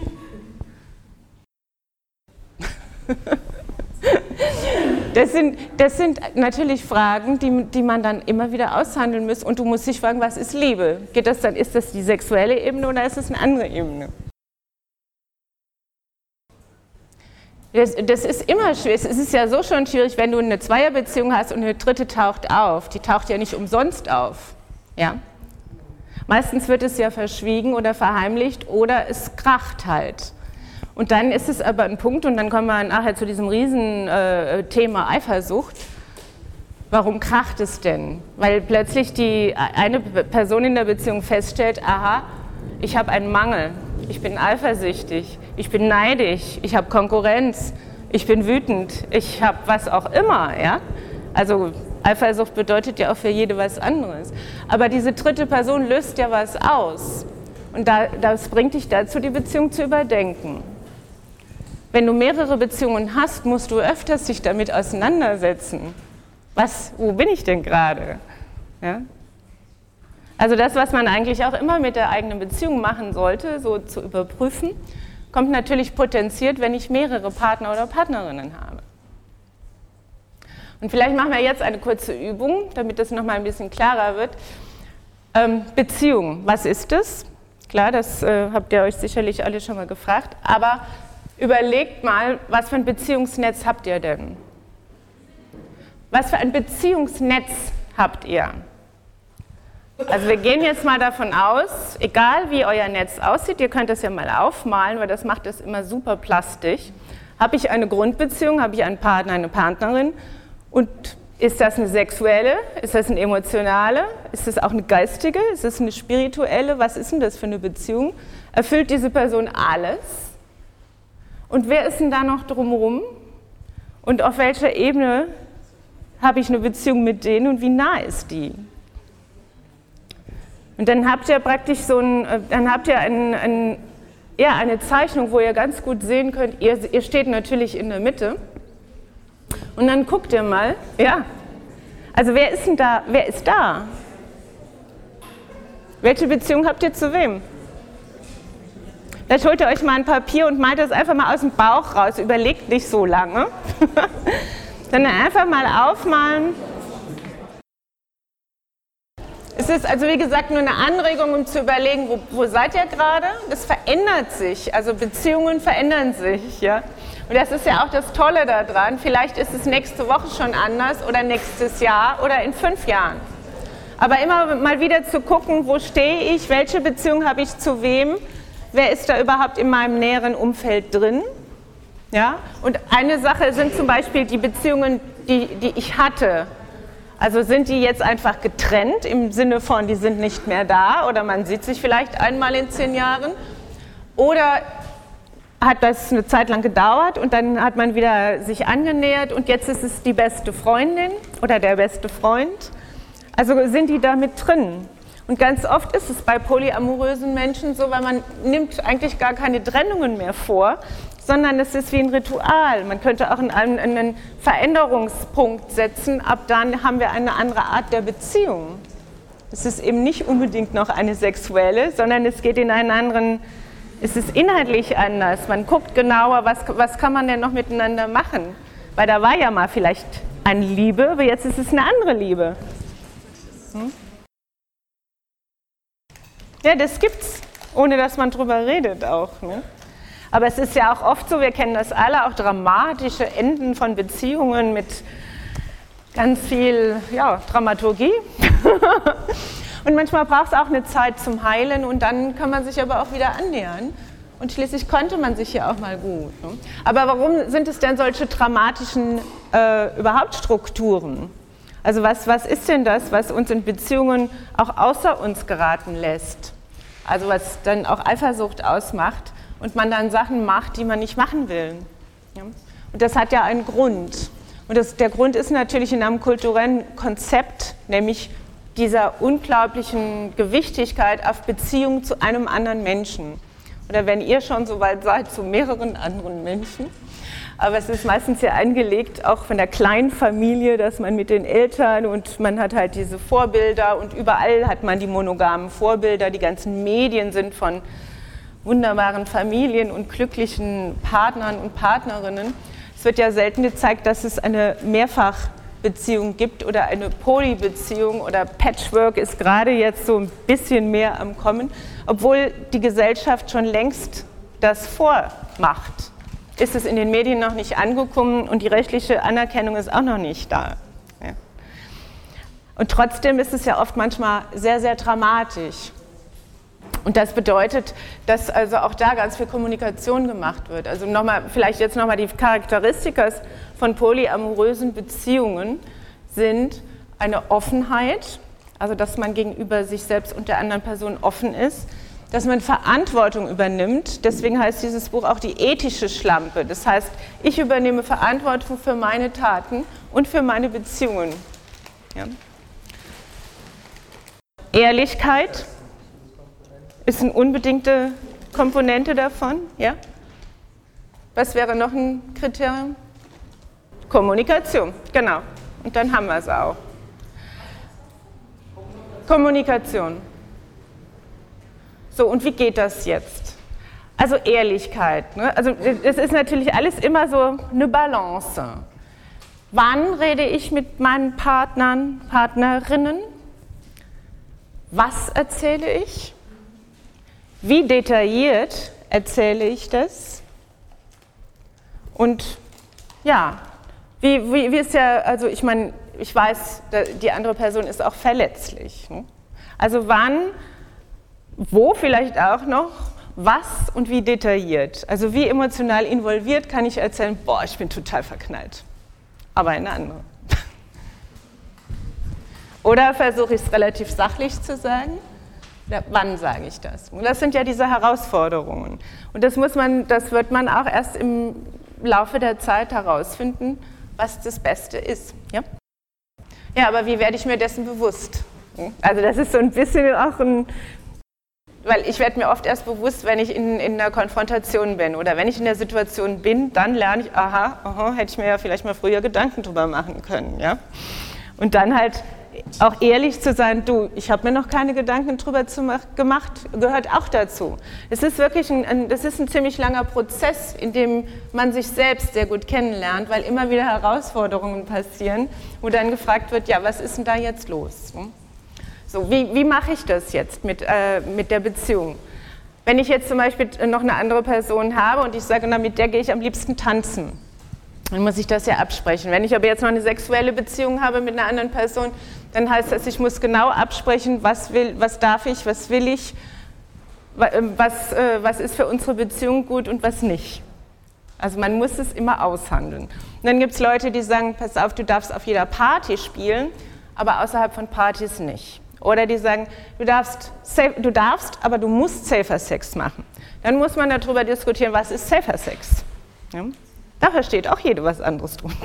A: Das sind, das sind natürlich Fragen, die, die man dann immer wieder aushandeln muss und du musst dich fragen, was ist Liebe? Geht das dann, ist das die sexuelle Ebene oder ist das eine andere Ebene? Das, das ist immer schwierig, es ist ja so schon schwierig, wenn du eine Zweierbeziehung hast und eine dritte taucht auf, die taucht ja nicht umsonst auf. Ja? Meistens wird es ja verschwiegen oder verheimlicht oder es kracht halt. Und dann ist es aber ein Punkt, und dann kommen wir nachher zu diesem riesen äh, Thema Eifersucht. Warum kracht es denn? Weil plötzlich die eine Person in der Beziehung feststellt, aha, ich habe einen Mangel, ich bin eifersüchtig, ich bin neidisch, ich habe Konkurrenz, ich bin wütend, ich habe was auch immer. Ja? Also Eifersucht bedeutet ja auch für jede was anderes. Aber diese dritte Person löst ja was aus. Und da, das bringt dich dazu, die Beziehung zu überdenken. Wenn du mehrere Beziehungen hast, musst du öfters dich damit auseinandersetzen. Was, wo bin ich denn gerade? Ja? Also das, was man eigentlich auch immer mit der eigenen Beziehung machen sollte, so zu überprüfen, kommt natürlich potenziert, wenn ich mehrere Partner oder Partnerinnen habe. Und vielleicht machen wir jetzt eine kurze Übung, damit das nochmal ein bisschen klarer wird. Ähm, Beziehung, was ist das? Klar, das äh, habt ihr euch sicherlich alle schon mal gefragt, aber überlegt mal, was für ein Beziehungsnetz habt ihr denn? Was für ein Beziehungsnetz habt ihr? Also wir gehen jetzt mal davon aus, egal wie euer Netz aussieht, ihr könnt das ja mal aufmalen, weil das macht das immer super plastisch. Habe ich eine Grundbeziehung, habe ich einen Partner, eine Partnerin und ist das eine sexuelle, ist das eine emotionale, ist das auch eine geistige, ist das eine spirituelle, was ist denn das für eine Beziehung? Erfüllt diese Person alles? Und wer ist denn da noch drumherum? Und auf welcher Ebene habe ich eine Beziehung mit denen und wie nah ist die? Und dann habt ihr praktisch so ein, dann habt ihr ein, ein, ja, eine Zeichnung, wo ihr ganz gut sehen könnt, ihr, ihr steht natürlich in der Mitte. Und dann guckt ihr mal, ja, also wer ist denn da, wer ist da? Welche Beziehung habt ihr zu wem? Vielleicht holt ihr euch mal ein Papier und malt das einfach mal aus dem Bauch raus, überlegt nicht so lange, sondern einfach mal aufmalen. Es ist also wie gesagt nur eine Anregung, um zu überlegen, wo, wo seid ihr gerade? Das verändert sich, also Beziehungen verändern sich. Ja? Und das ist ja auch das Tolle daran, vielleicht ist es nächste Woche schon anders oder nächstes Jahr oder in fünf Jahren. Aber immer mal wieder zu gucken, wo stehe ich, welche Beziehung habe ich zu wem, wer ist da überhaupt in meinem näheren Umfeld drin. Ja? Und eine Sache sind zum Beispiel die Beziehungen, die, die ich hatte. Also sind die jetzt einfach getrennt im Sinne von, die sind nicht mehr da oder man sieht sich vielleicht einmal in zehn Jahren? Oder hat das eine Zeit lang gedauert und dann hat man wieder sich angenähert und jetzt ist es die beste Freundin oder der beste Freund. Also sind die da mit drin. Und ganz oft ist es bei polyamorösen Menschen so, weil man nimmt eigentlich gar keine Trennungen mehr vor, sondern es ist wie ein Ritual. Man könnte auch einen, einen Veränderungspunkt setzen, ab dann haben wir eine andere Art der Beziehung. Es ist eben nicht unbedingt noch eine sexuelle, sondern es geht in einen anderen, es ist inhaltlich anders. Man guckt genauer, was, was kann man denn noch miteinander machen. Weil da war ja mal vielleicht eine Liebe, aber jetzt ist es eine andere Liebe. Hm? Ja, das gibt's, ohne dass man drüber redet auch. Ne? Aber es ist ja auch oft so, wir kennen das alle, auch dramatische Enden von Beziehungen mit ganz viel ja, Dramaturgie. Und manchmal braucht es auch eine Zeit zum Heilen und dann kann man sich aber auch wieder annähern. Und schließlich konnte man sich ja auch mal gut. Ne? Aber warum sind es denn solche dramatischen äh, überhaupt Strukturen? Also was, was ist denn das, was uns in Beziehungen auch außer uns geraten lässt? Also was dann auch Eifersucht ausmacht und man dann Sachen macht, die man nicht machen will. Ja? Und das hat ja einen Grund. Und das, der Grund ist natürlich in einem kulturellen Konzept, nämlich dieser unglaublichen Gewichtigkeit auf Beziehung zu einem anderen Menschen. Oder wenn ihr schon so weit seid, zu mehreren anderen Menschen. Aber es ist meistens ja angelegt, auch von der kleinen Familie, dass man mit den Eltern und man hat halt diese Vorbilder und überall hat man die monogamen Vorbilder. Die ganzen Medien sind von wunderbaren Familien und glücklichen Partnern und Partnerinnen. Es wird ja selten gezeigt, dass es eine Mehrfachbeziehung gibt oder eine Polybeziehung oder Patchwork ist gerade jetzt so ein bisschen mehr am Kommen, obwohl die Gesellschaft schon längst das vormacht. Ist es in den Medien noch nicht angekommen und die rechtliche Anerkennung ist auch noch nicht da. Ja. Und trotzdem ist es ja oft manchmal sehr, sehr dramatisch. Und das bedeutet, dass also auch da ganz viel Kommunikation gemacht wird. Also nochmal, vielleicht jetzt nochmal die Charakteristika von polyamorösen Beziehungen sind eine Offenheit, also dass man gegenüber sich selbst und der anderen Person offen ist, dass man Verantwortung übernimmt, deswegen heißt dieses Buch auch die ethische Schlampe. Das heißt, ich übernehme Verantwortung für meine Taten und für meine Beziehungen. Ja. Ehrlichkeit ist eine unbedingte Komponente davon. Ja? Was wäre noch ein Kriterium? Kommunikation, genau. Und dann haben wir es auch. Kommunikation. So, und wie geht das jetzt? Also Ehrlichkeit. Ne? Also es ist natürlich alles immer so eine Balance. Wann rede ich mit meinen Partnern, Partnerinnen? Was erzähle ich? Wie detailliert erzähle ich das? Und ja, wie, wie, wie ist ja, also ich meine, ich weiß, die andere Person ist auch verletzlich. Ne? Also wann, wo vielleicht auch noch, was und wie detailliert. Also wie emotional involviert kann ich erzählen, boah, ich bin total verknallt. Aber eine andere. Oder versuche ich es relativ sachlich zu sagen? Oder wann sage ich das? Und das sind ja diese Herausforderungen. Und das muss man, das wird man auch erst im Laufe der Zeit herausfinden, was das Beste ist. Ja, ja, aber wie werde ich mir dessen bewusst? Also das ist so ein bisschen auch ein, weil ich werde mir oft erst bewusst, wenn ich in, in einer Konfrontation bin oder wenn ich in der Situation bin, dann lerne ich, aha, aha, hätte ich mir ja vielleicht mal früher Gedanken drüber machen können. Ja? Und dann halt auch ehrlich zu sein, du, ich habe mir noch keine Gedanken drüber zu mach, gemacht, gehört auch dazu. Es ist wirklich ein, ein, das ist ein ziemlich langer Prozess, in dem man sich selbst sehr gut kennenlernt, weil immer wieder Herausforderungen passieren, wo dann gefragt wird, ja, was ist denn da jetzt los? So, wie, wie mache ich das jetzt mit, äh, mit der Beziehung? Wenn ich jetzt zum Beispiel noch eine andere Person habe und ich sage, na, mit der gehe ich am liebsten tanzen, dann muss ich das ja absprechen. Wenn ich aber jetzt noch eine sexuelle Beziehung habe mit einer anderen Person, dann heißt das, ich muss genau absprechen, was, will, was darf ich, was will ich, was, äh, was ist für unsere Beziehung gut und was nicht. Also man muss es immer aushandeln. Und dann gibt es Leute, die sagen, pass auf, du darfst auf jeder Party spielen, aber außerhalb von Partys nicht. Oder die sagen, du darfst, du darfst, aber du musst safer Sex machen. Dann muss man darüber diskutieren, was ist safer Sex? Ja? Da versteht auch jeder was anderes drunter.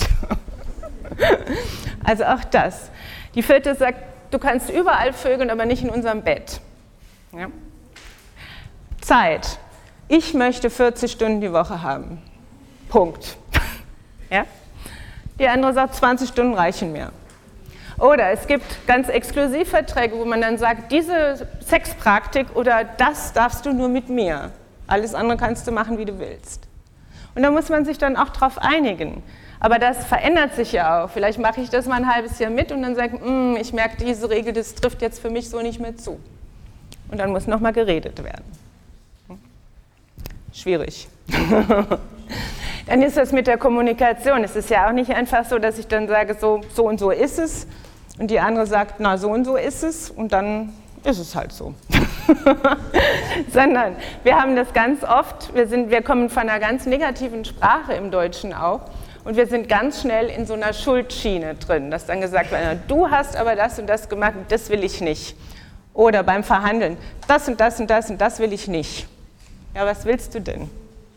A: Also auch das. Die vierte sagt, du kannst überall vögeln, aber nicht in unserem Bett. Ja? Zeit. Ich möchte vierzig Stunden die Woche haben. Punkt. Ja? Die andere sagt, zwanzig Stunden reichen mir. Oder es gibt ganz Exklusivverträge, wo man dann sagt, diese Sexpraktik oder das darfst du nur mit mir. Alles andere kannst du machen, wie du willst. Und da muss man sich dann auch drauf einigen. Aber das verändert sich ja auch. Vielleicht mache ich das mal ein halbes Jahr mit und dann sage ich, ich merke, diese Regel, das trifft jetzt für mich so nicht mehr zu. Und dann muss nochmal geredet werden. Schwierig. Dann ist das mit der Kommunikation. Es ist ja auch nicht einfach so, dass ich dann sage, so, so und so ist es. Und die andere sagt, na, so und so ist es. Und dann ist es halt so. Sondern wir haben das ganz oft, wir, sind, wir kommen von einer ganz negativen Sprache im Deutschen auch. Und wir sind ganz schnell in so einer Schuldschiene drin, dass dann gesagt wird, du hast aber das und das gemacht, das will ich nicht. Oder beim Verhandeln, das und das und das und das will ich nicht. Ja, was willst du denn?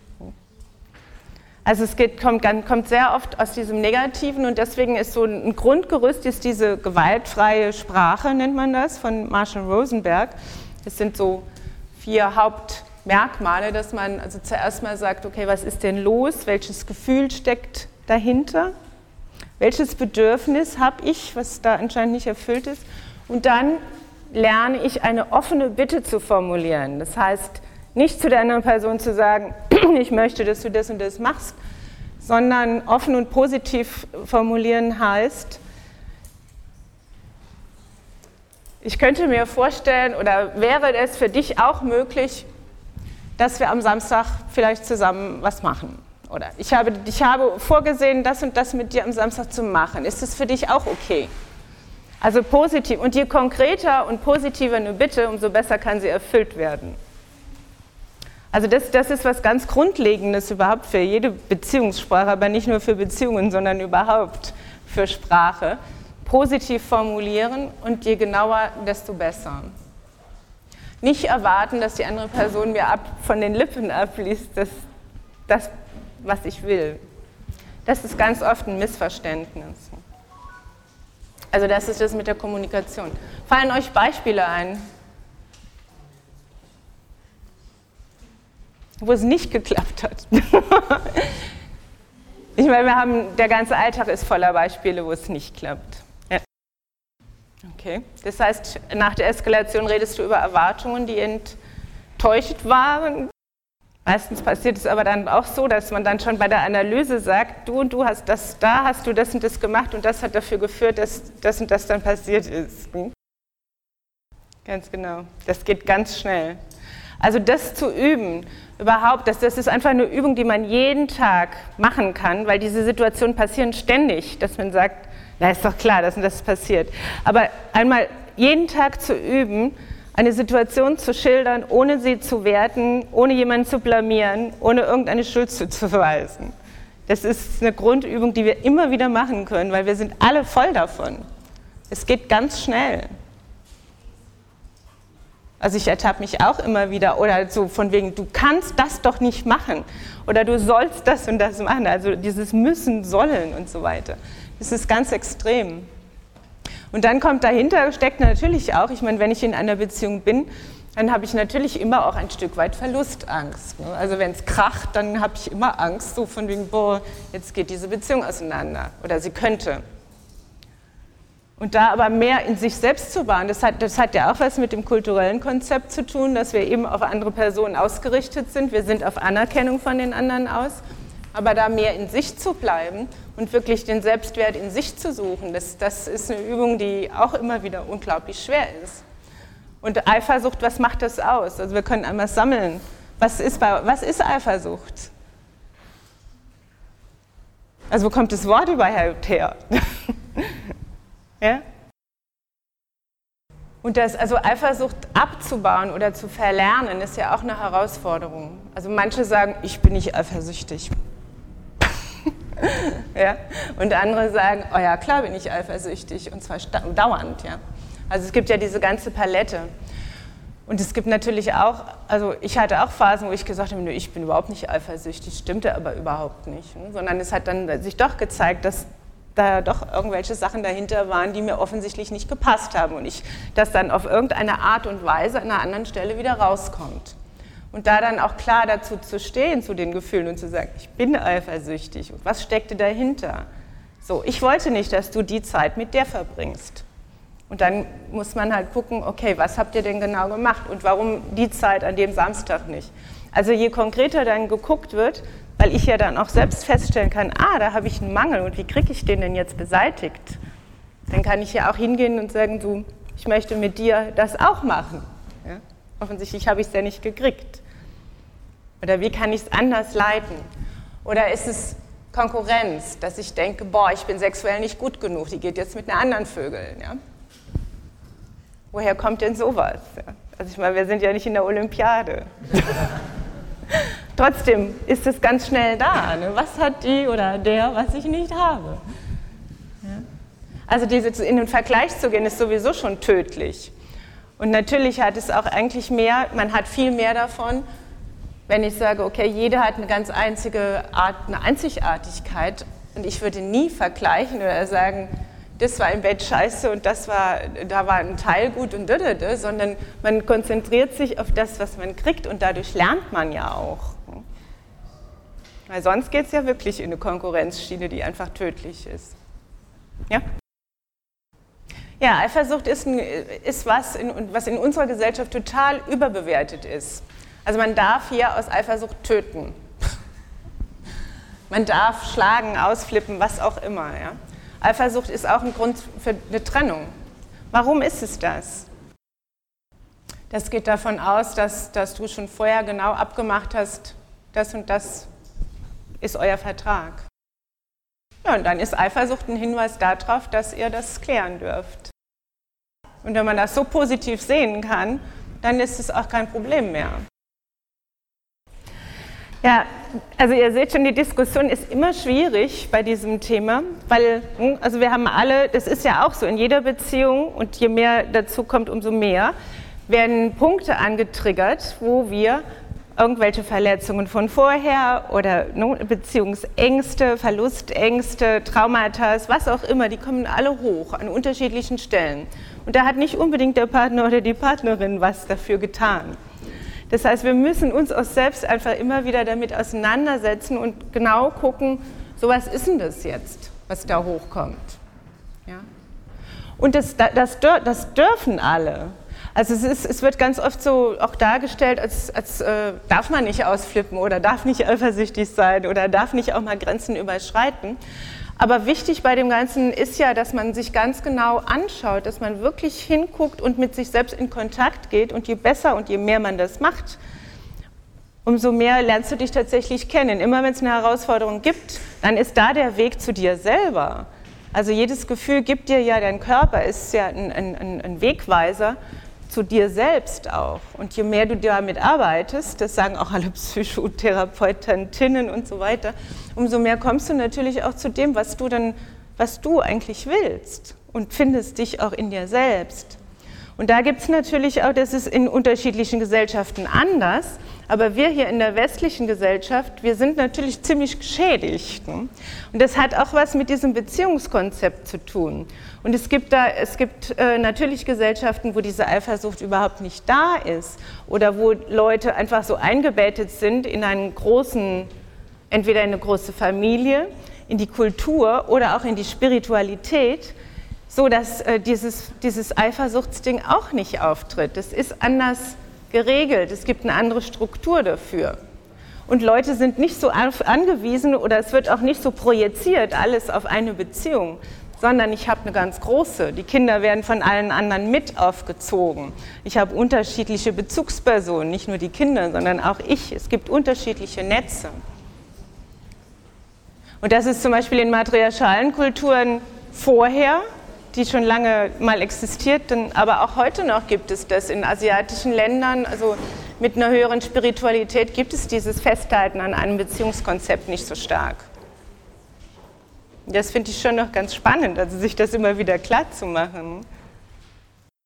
A: Also es geht, kommt, kommt sehr oft aus diesem Negativen und deswegen ist so ein Grundgerüst ist diese gewaltfreie Sprache, nennt man das, von Marshall Rosenberg. Das sind so vier Hauptmerkmale, dass man also zuerst mal sagt, okay, was ist denn los, welches Gefühl steckt dahinter, welches Bedürfnis habe ich, was da anscheinend nicht erfüllt ist, und dann lerne ich eine offene Bitte zu formulieren. Das heißt, nicht zu der anderen Person zu sagen, ich möchte, dass du das und das machst, sondern offen und positiv formulieren heißt, ich könnte mir vorstellen, oder wäre es für dich auch möglich, dass wir am Samstag vielleicht zusammen was machen? Oder ich habe, ich habe vorgesehen, das und das mit dir am Samstag zu machen. Ist es für dich auch okay? Also positiv. Und je konkreter und positiver eine Bitte, umso besser kann sie erfüllt werden. Also das, das ist was ganz Grundlegendes überhaupt für jede Beziehungssprache, aber nicht nur für Beziehungen, sondern überhaupt für Sprache. Positiv formulieren und je genauer, desto besser. Nicht erwarten, dass die andere Person mir ab, von den Lippen abliest, das, das, was ich will. Das ist ganz oft ein Missverständnis. Also das ist das mit der Kommunikation. Fallen euch Beispiele ein, wo es nicht geklappt hat? Ich meine, wir haben, der ganze Alltag ist voller Beispiele, wo es nicht klappt. Ja. Okay. Das heißt, nach der Eskalation redest du über Erwartungen, die enttäuscht waren. Meistens passiert es aber dann auch so, dass man dann schon bei der Analyse sagt, du und du hast das, da hast du das und das gemacht und das hat dafür geführt, dass das und das dann passiert ist. Hm? Ganz genau. Das geht ganz schnell. Also das zu üben, überhaupt, das, das ist einfach eine Übung, die man jeden Tag machen kann, weil diese Situationen passieren ständig, dass man sagt, na ist doch klar, dass das passiert. Aber einmal jeden Tag zu üben, eine Situation zu schildern, ohne sie zu werten, ohne jemanden zu blamieren, ohne irgendeine Schuld zu verweisen. Das ist eine Grundübung, die wir immer wieder machen können, weil wir sind alle voll davon. Es geht ganz schnell. Also ich ertappe mich auch immer wieder, oder so von wegen, du kannst das doch nicht machen oder du sollst das und das machen, also dieses Müssen, Sollen und so weiter. Das ist ganz extrem. Und dann kommt dahinter, steckt natürlich auch, ich meine, wenn ich in einer Beziehung bin, dann habe ich natürlich immer auch ein Stück weit Verlustangst. Ne? Also wenn es kracht, dann habe ich immer Angst, so von wegen, boah, jetzt geht diese Beziehung auseinander oder sie könnte. Und da aber mehr in sich selbst zu bauen, das hat, das hat ja auch was mit dem kulturellen Konzept zu tun, dass wir eben auf andere Personen ausgerichtet sind. Wir sind auf Anerkennung von den anderen aus, aber da mehr in sich zu bleiben und wirklich den Selbstwert in sich zu suchen, das, das ist eine Übung, die auch immer wieder unglaublich schwer ist. Und Eifersucht, was macht das aus? Also wir können einmal sammeln, was ist, bei, was ist Eifersucht? Also wo kommt das Wort überhaupt her? Ja? Und das, also Eifersucht abzubauen oder zu verlernen, ist ja auch eine Herausforderung. Also manche sagen, ich bin nicht eifersüchtig. Ja? Und andere sagen, oh ja, klar bin ich eifersüchtig, und zwar dauernd. Ja? Also es gibt ja diese ganze Palette. Und es gibt natürlich auch, also ich hatte auch Phasen, wo ich gesagt habe, ich bin überhaupt nicht eifersüchtig, stimmte aber überhaupt nicht. Ne? Sondern es hat dann sich doch gezeigt, dass da doch irgendwelche Sachen dahinter waren, die mir offensichtlich nicht gepasst haben und ich, das dann auf irgendeine Art und Weise an einer anderen Stelle wieder rauskommt. Und da dann auch klar dazu zu stehen, zu den Gefühlen und zu sagen, ich bin eifersüchtig und was steckte dahinter? So, ich wollte nicht, dass du die Zeit mit der verbringst. Und dann muss man halt gucken, okay, was habt ihr denn genau gemacht und warum die Zeit an dem Samstag nicht? Also je konkreter dann geguckt wird, weil ich ja dann auch selbst feststellen kann, ah, da habe ich einen Mangel und wie kriege ich den denn jetzt beseitigt? Dann kann ich ja auch hingehen und sagen, du, ich möchte mit dir das auch machen. Ja? Offensichtlich habe ich es ja nicht gekriegt. Oder wie kann ich es anders leiten? Oder ist es Konkurrenz, dass ich denke, boah, ich bin sexuell nicht gut genug, die geht jetzt mit einer anderen Vögeln. Ja? Woher kommt denn sowas? Ja? Also ich meine, wir sind ja nicht in der Olympiade. Trotzdem ist es ganz schnell da. Ne? Was hat die oder der, was ich nicht habe? Ja? Also diese, in den Vergleich zu gehen, ist sowieso schon tödlich. Und natürlich hat es auch eigentlich mehr, man hat viel mehr davon, wenn ich sage, okay, jeder hat eine ganz einzige Art, eine Einzigartigkeit und ich würde nie vergleichen oder sagen, das war im Bett scheiße und das war, da war ein Teil gut und dödödö, sondern man konzentriert sich auf das, was man kriegt und dadurch lernt man ja auch. Weil sonst geht es ja wirklich in eine Konkurrenzschiene, die einfach tödlich ist. Ja? Ja, Eifersucht ist, ein, ist was, in, was in unserer Gesellschaft total überbewertet ist. Also man darf hier aus Eifersucht töten. Man darf schlagen, ausflippen, was auch immer. Ja? Eifersucht ist auch ein Grund für eine Trennung. Warum ist es das? Das geht davon aus, dass, dass du schon vorher genau abgemacht hast, das und das ist euer Vertrag. Ja, und dann ist Eifersucht ein Hinweis darauf, dass ihr das klären dürft. Und wenn man das so positiv sehen kann, dann ist es auch kein Problem mehr. Ja, also ihr seht schon, die Diskussion ist immer schwierig bei diesem Thema, weil, also wir haben alle, das ist ja auch so, in jeder Beziehung und je mehr dazu kommt, umso mehr, werden Punkte angetriggert, wo wir irgendwelche Verletzungen von vorher oder ne, Beziehungsängste, Verlustängste, Traumata, was auch immer, die kommen alle hoch an unterschiedlichen Stellen. Und da hat nicht unbedingt der Partner oder die Partnerin was dafür getan. Das heißt, wir müssen uns auch selbst einfach immer wieder damit auseinandersetzen und genau gucken, so was ist denn das jetzt, was da hochkommt. Ja? Und das, das, das dürfen alle. Also es, ist, es wird ganz oft so auch dargestellt, als, als äh, darf man nicht ausflippen oder darf nicht eifersüchtig sein oder darf nicht auch mal Grenzen überschreiten. Aber wichtig bei dem Ganzen ist ja, dass man sich ganz genau anschaut, dass man wirklich hinguckt und mit sich selbst in Kontakt geht. Und je besser und je mehr man das macht, umso mehr lernst du dich tatsächlich kennen. Immer wenn es eine Herausforderung gibt, dann ist da der Weg zu dir selber. Also jedes Gefühl gibt dir ja, dein Körper ist ja ein, ein, ein Wegweiser zu dir selbst auch. Und je mehr du damit arbeitest, das sagen auch alle Psychotherapeutinnen und so weiter, umso mehr kommst du natürlich auch zu dem, was du dann, was du eigentlich willst und findest dich auch in dir selbst. Und da gibt es natürlich auch, das ist in unterschiedlichen Gesellschaften anders, aber wir hier in der westlichen Gesellschaft, wir sind natürlich ziemlich geschädigt. Ne? Und das hat auch was mit diesem Beziehungskonzept zu tun. Und es gibt, da, es gibt äh, natürlich Gesellschaften, wo diese Eifersucht überhaupt nicht da ist oder wo Leute einfach so eingebettet sind in einen großen, entweder in eine große Familie, in die Kultur oder auch in die Spiritualität, so dass äh, dieses, dieses Eifersuchtsding auch nicht auftritt. Das ist anders geregelt, es gibt eine andere Struktur dafür. Und Leute sind nicht so angewiesen oder es wird auch nicht so projiziert, alles auf eine Beziehung, sondern ich habe eine ganz große. Die Kinder werden von allen anderen mit aufgezogen. Ich habe unterschiedliche Bezugspersonen, nicht nur die Kinder, sondern auch ich. Es gibt unterschiedliche Netze. Und das ist zum Beispiel in matriarchalen Kulturen vorher, die schon lange mal existierten, aber auch heute noch gibt es das in asiatischen Ländern, also mit einer höheren Spiritualität gibt es dieses Festhalten an einem Beziehungskonzept nicht so stark. Das finde ich schon noch ganz spannend, also sich das immer wieder klar zu machen.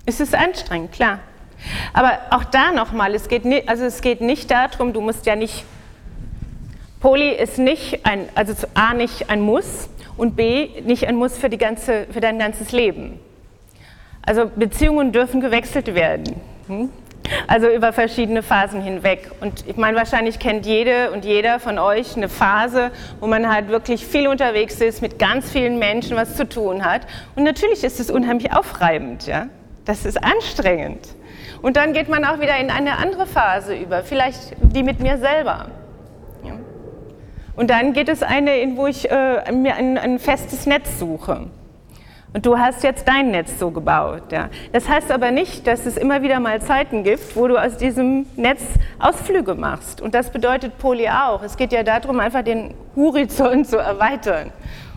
A: Es ist anstrengend, klar. Aber auch da nochmal, es geht nicht, also es geht nicht darum, du musst ja nicht, Poly ist nicht ein, also A nicht ein Muss und B nicht ein Muss für, die ganze, für dein ganzes Leben. Also Beziehungen dürfen gewechselt werden, hm? Also über verschiedene Phasen hinweg. Und ich meine, wahrscheinlich kennt jede und jeder von euch eine Phase, wo man halt wirklich viel unterwegs ist, mit ganz vielen Menschen was zu tun hat. Und natürlich ist es unheimlich aufreibend, ja? Das ist anstrengend. Und dann geht man auch wieder in eine andere Phase über, vielleicht die mit mir selber. Ja? Und dann geht es eine, in wo ich äh, mir ein, ein festes Netz suche. Und du hast jetzt dein Netz so gebaut. Ja. Das heißt aber nicht, dass es immer wieder mal Zeiten gibt, wo du aus diesem Netz Ausflüge machst. Und das bedeutet Poly auch. Es geht ja darum, einfach den Horizont zu erweitern.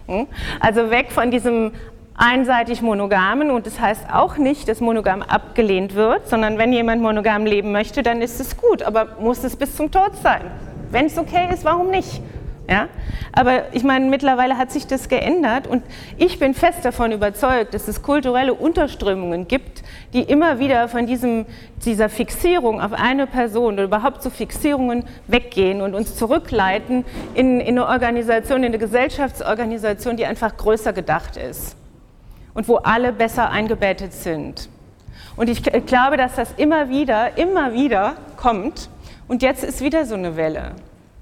A: Also weg von diesem einseitig Monogamen. Und das heißt auch nicht, dass Monogam abgelehnt wird, sondern wenn jemand monogam leben möchte, dann ist es gut. Aber muss es bis zum Tod sein? Wenn es okay ist, warum nicht? Ja? Aber ich meine, mittlerweile hat sich das geändert und ich bin fest davon überzeugt, dass es kulturelle Unterströmungen gibt, die immer wieder von diesem, dieser Fixierung auf eine Person oder überhaupt so Fixierungen weggehen und uns zurückleiten in, in eine Organisation, in eine Gesellschaftsorganisation, die einfach größer gedacht ist und wo alle besser eingebettet sind. Und ich glaube, dass das immer wieder, immer wieder kommt und jetzt ist wieder so eine Welle.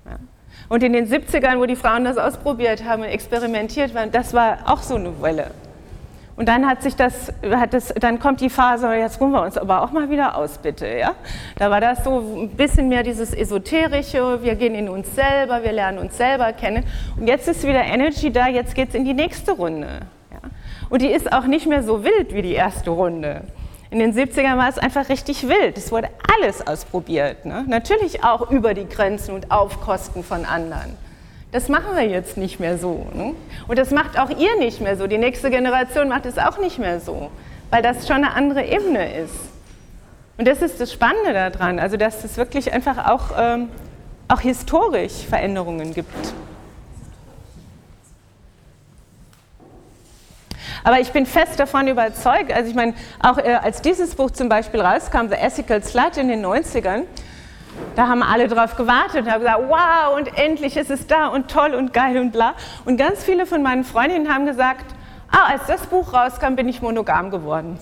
A: Und in den siebzigern, wo die Frauen das ausprobiert haben und experimentiert waren, das war auch so eine Welle. Und dann hat sich das, hat das, dann kommt die Phase, jetzt ruhen wir uns aber auch mal wieder aus, bitte. Ja? Da war das so ein bisschen mehr dieses Esoterische, wir gehen in uns selber, wir lernen uns selber kennen. Und jetzt ist wieder Energy da, jetzt geht es in die nächste Runde. Ja? Und die ist auch nicht mehr so wild wie die erste Runde. In den siebzigern war es einfach richtig wild. Es wurde alles ausprobiert. Ne? Natürlich auch über die Grenzen und auf Kosten von anderen. Das machen wir jetzt nicht mehr so. Ne? Und das macht auch ihr nicht mehr so. Die nächste Generation macht es auch nicht mehr so, weil das schon eine andere Ebene ist. Und das ist das Spannende daran, also dass es wirklich einfach auch, ähm, auch historisch Veränderungen gibt. Aber ich bin fest davon überzeugt, also ich meine, auch äh, als dieses Buch zum Beispiel rauskam, The Ethical Slut in den neunzigern, da haben alle drauf gewartet und haben gesagt, wow, und endlich ist es da und toll und geil und bla. Und ganz viele von meinen Freundinnen haben gesagt, ah, als das Buch rauskam, bin ich monogam geworden.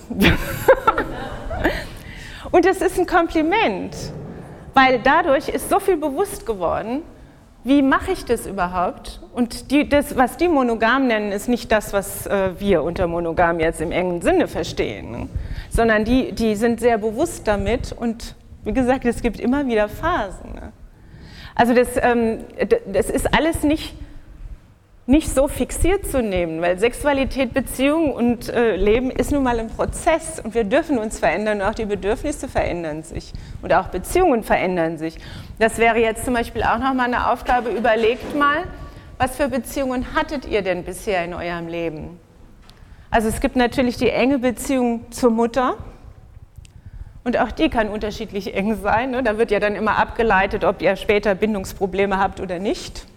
A: Und das ist ein Kompliment, weil dadurch ist so viel bewusst geworden, wie mache ich das überhaupt? Und die, das, was die monogam nennen, ist nicht das, was äh, wir unter monogam jetzt im engen Sinne verstehen, ne? Sondern die, die sind sehr bewusst damit und wie gesagt, es gibt immer wieder Phasen. Ne? Also das, ähm, das ist alles nicht, nicht so fixiert zu nehmen, weil Sexualität, Beziehung und äh, Leben ist nun mal ein Prozess und wir dürfen uns verändern und auch die Bedürfnisse verändern sich und auch Beziehungen verändern sich. Das wäre jetzt zum Beispiel auch nochmal eine Aufgabe, überlegt mal, was für Beziehungen hattet ihr denn bisher in eurem Leben? Also es gibt natürlich die enge Beziehung zur Mutter und auch die kann unterschiedlich eng sein. Ne? Da wird ja dann immer abgeleitet, ob ihr später Bindungsprobleme habt oder nicht.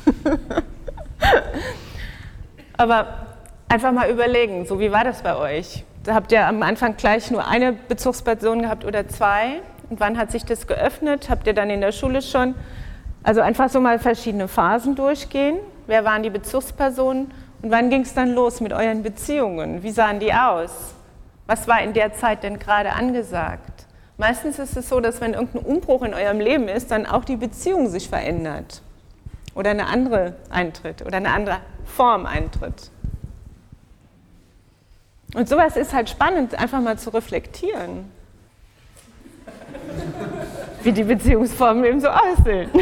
A: Aber einfach mal überlegen, so wie war das bei euch? Da habt ihr am Anfang gleich nur eine Bezugsperson gehabt oder zwei? Und wann hat sich das geöffnet? Habt ihr dann in der Schule schon? Also einfach so mal verschiedene Phasen durchgehen. Wer waren die Bezugspersonen? Und wann ging es dann los mit euren Beziehungen? Wie sahen die aus? Was war in der Zeit denn gerade angesagt? Meistens ist es so, dass wenn irgendein Umbruch in eurem Leben ist, dann auch die Beziehung sich verändert. Oder eine andere eintritt oder eine andere Form eintritt. Und sowas ist halt spannend, einfach mal zu reflektieren. Wie die Beziehungsformen eben so aussehen.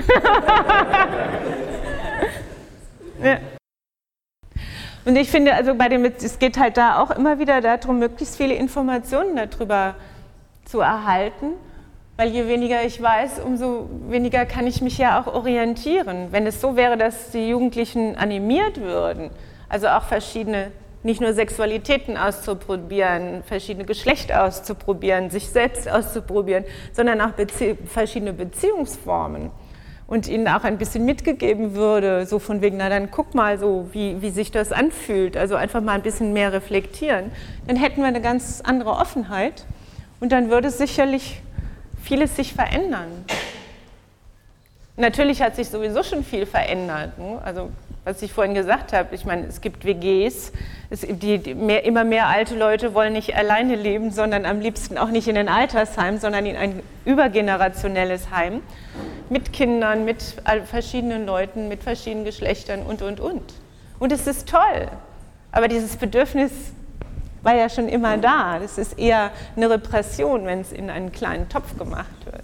A: Ja. Und ich finde, also bei dem, es geht halt da auch immer wieder darum, möglichst viele Informationen darüber zu erhalten, weil je weniger ich weiß, umso weniger kann ich mich ja auch orientieren. Wenn es so wäre, dass die Jugendlichen animiert würden, also auch verschiedene, nicht nur Sexualitäten auszuprobieren, verschiedene Geschlechter auszuprobieren, sich selbst auszuprobieren, sondern auch Bezie- verschiedene Beziehungsformen und ihnen auch ein bisschen mitgegeben würde, so von wegen, na dann guck mal so, wie, wie sich das anfühlt, also einfach mal ein bisschen mehr reflektieren, dann hätten wir eine ganz andere Offenheit und dann würde sicherlich vieles sich verändern. Natürlich hat sich sowieso schon viel verändert, ne? Also was ich vorhin gesagt habe, ich meine, es gibt W Gs, es, die, die mehr, immer mehr alte Leute wollen nicht alleine leben, sondern am liebsten auch nicht in ein Altersheim, sondern in ein übergenerationelles Heim mit Kindern, mit verschiedenen Leuten, mit verschiedenen Geschlechtern und, und, und. Und es ist toll, aber dieses Bedürfnis war ja schon immer da. Das ist eher eine Repression, wenn es in einen kleinen Topf gemacht wird.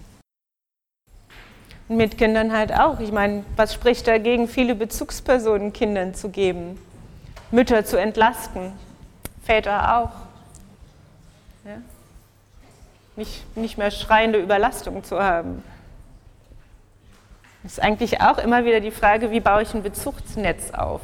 A: Und mit Kindern halt auch. Ich meine, was spricht dagegen, viele Bezugspersonen Kindern zu geben? Mütter zu entlasten, Väter auch. Ja? Nicht, nicht mehr schreiende Überlastung zu haben. Das ist eigentlich auch immer wieder die Frage, wie baue ich ein Bezugsnetz auf?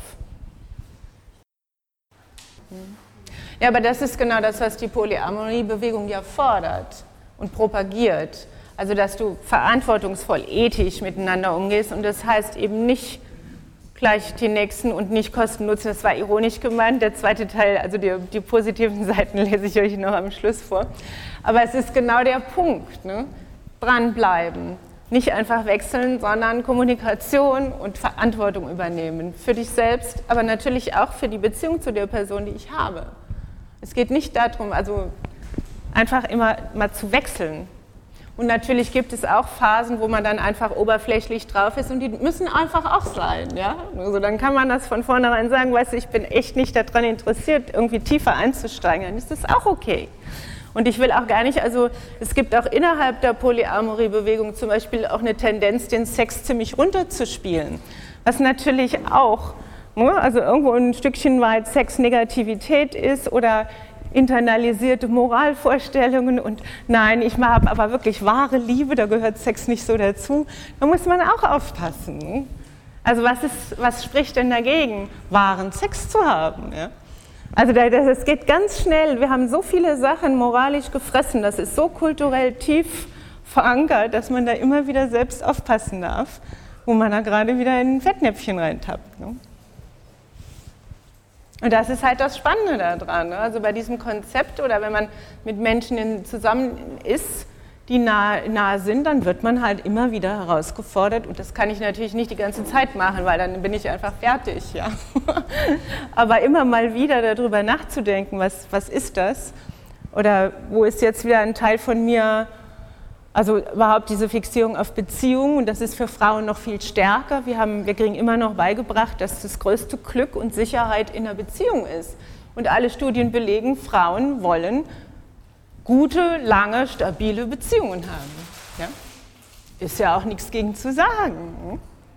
A: Ja, aber das ist genau das, was die Polyamorie-Bewegung ja fordert und propagiert. Also, dass du verantwortungsvoll, ethisch miteinander umgehst und das heißt eben nicht gleich die Nächsten und nicht Kosten-Nutzen, das war ironisch gemeint, der zweite Teil, also die, die positiven Seiten lese ich euch noch am Schluss vor, aber es ist genau der Punkt, ne? Dranbleiben, nicht einfach wechseln, sondern Kommunikation und Verantwortung übernehmen, für dich selbst, aber natürlich auch für die Beziehung zu der Person, die ich habe. Es geht nicht darum, also einfach immer mal zu wechseln. Und natürlich gibt es auch Phasen, wo man dann einfach oberflächlich drauf ist und die müssen einfach auch sein. Ja? Also dann kann man das von vornherein sagen, weißt du, ich bin echt nicht daran interessiert, irgendwie tiefer einzusteigen, dann ist das auch okay. Und ich will auch gar nicht, also es gibt auch innerhalb der Polyamorie-Bewegung zum Beispiel auch eine Tendenz, den Sex ziemlich runterzuspielen, was natürlich auch, also irgendwo ein Stückchen weit Sex-Negativität ist oder internalisierte Moralvorstellungen und nein, ich habe aber wirklich wahre Liebe, da gehört Sex nicht so dazu, da muss man auch aufpassen. Also was, ist, was spricht denn dagegen, wahren Sex zu haben? Ja? Also das geht ganz schnell, wir haben so viele Sachen moralisch gefressen, das ist so kulturell tief verankert, dass man da immer wieder selbst aufpassen darf, wo man da gerade wieder in ein Fettnäpfchen reintappt. Ne? Und das ist halt das Spannende daran. Ne? Also bei diesem Konzept oder wenn man mit Menschen zusammen ist, die nahe, nahe sind, dann wird man halt immer wieder herausgefordert. Und das kann ich natürlich nicht die ganze Zeit machen, weil dann bin ich einfach fertig. Ja? Aber immer mal wieder darüber nachzudenken, was, was ist das? Oder wo ist jetzt wieder ein Teil von mir, also überhaupt diese Fixierung auf Beziehungen, und das ist für Frauen noch viel stärker. Wir, haben, wir kriegen immer noch beigebracht, dass das größte Glück und Sicherheit in einer Beziehung ist. Und alle Studien belegen, Frauen wollen gute, lange, stabile Beziehungen haben. Ja? Ist ja auch nichts gegen zu sagen.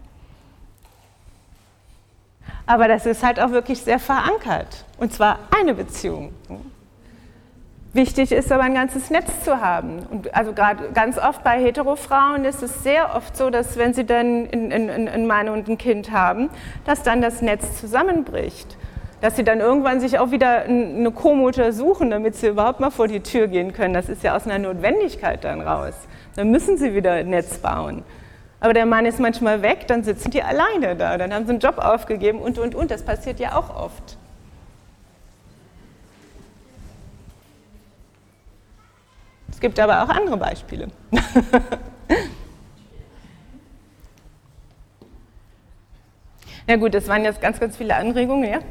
A: Aber das ist halt auch wirklich sehr verankert. Und zwar eine Beziehung. Wichtig ist aber ein ganzes Netz zu haben. Und also gerade ganz oft bei Heterofrauen ist es sehr oft so, dass wenn sie dann einen Mann und ein Kind haben, dass dann das Netz zusammenbricht. Dass sie dann irgendwann sich auch wieder eine Co-Mutter suchen, damit sie überhaupt mal vor die Tür gehen können. Das ist ja aus einer Notwendigkeit dann raus. Dann müssen sie wieder ein Netz bauen. Aber der Mann ist manchmal weg, dann sitzen die alleine da. Dann haben sie einen Job aufgegeben und, und, und. Das passiert ja auch oft. Es gibt aber auch andere Beispiele. Na gut, das waren jetzt ganz, ganz viele Anregungen, ja?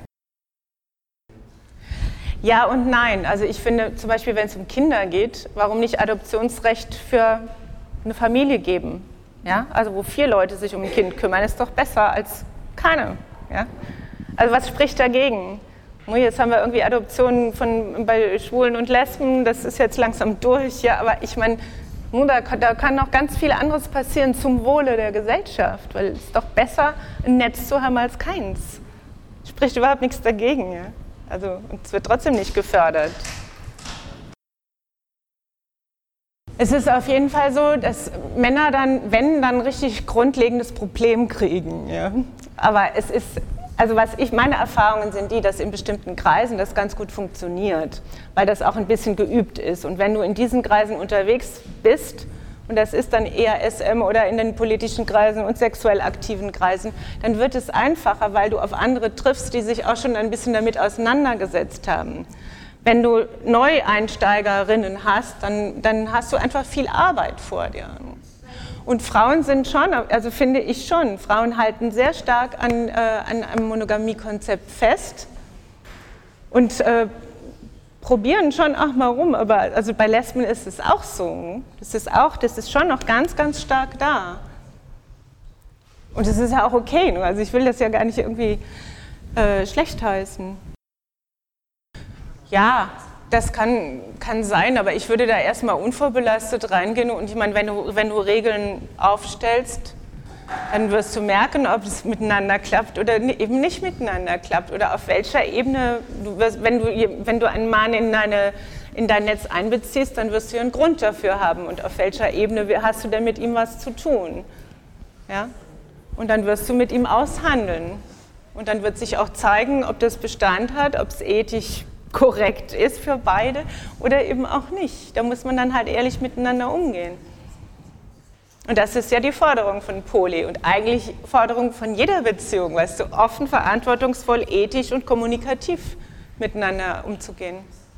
A: Ja und nein. Also ich finde zum Beispiel, wenn es um Kinder geht, warum nicht Adoptionsrecht für eine Familie geben? Ja? Also wo vier Leute sich um ein Kind kümmern, ist doch besser als keine. Ja? Also was spricht dagegen? Jetzt haben wir irgendwie Adoptionen von, bei Schwulen und Lesben, das ist jetzt langsam durch, ja, aber ich meine, da, da kann noch ganz viel anderes passieren zum Wohle der Gesellschaft, weil es ist doch besser, ein Netz zu haben als keins. Spricht überhaupt nichts dagegen, ja. Also, und es wird trotzdem nicht gefördert. Es ist auf jeden Fall so, dass Männer dann, wenn, dann ein richtig grundlegendes Problem kriegen, ja. Aber es ist... Also was ich, meine Erfahrungen sind die, dass in bestimmten Kreisen das ganz gut funktioniert, weil das auch ein bisschen geübt ist. Und wenn du in diesen Kreisen unterwegs bist und das ist dann eher S M oder in den politischen Kreisen und sexuell aktiven Kreisen, dann wird es einfacher, weil du auf andere triffst, die sich auch schon ein bisschen damit auseinandergesetzt haben. Wenn du Neueinsteigerinnen hast, dann, dann hast du einfach viel Arbeit vor dir. Und Frauen sind schon, also finde ich schon, Frauen halten sehr stark an, äh, an einem Monogamie-Konzept fest und äh, probieren schon auch mal rum, aber also bei Lesben ist es auch so. Das ist auch, das ist schon noch ganz, ganz stark da. Und das ist ja auch okay, also ich will das ja gar nicht irgendwie äh, schlecht heißen. Ja, das kann, kann sein, aber ich würde da erstmal unvorbelastet reingehen und ich meine, wenn du, wenn du Regeln aufstellst, dann wirst du merken, ob es miteinander klappt oder eben nicht miteinander klappt oder auf welcher Ebene, du wirst, wenn, du, wenn du einen Mann in, deine, in dein Netz einbeziehst, dann wirst du einen Grund dafür haben und auf welcher Ebene hast du denn mit ihm was zu tun. Ja? Und dann wirst du mit ihm aushandeln und dann wird sich auch zeigen, ob das Bestand hat, ob es ethisch korrekt ist für beide oder eben auch nicht. Da muss man dann halt ehrlich miteinander umgehen. Und das ist ja die Forderung von Poly und eigentlich Forderung von jeder Beziehung, weißt du, offen, verantwortungsvoll, ethisch und kommunikativ miteinander umzugehen.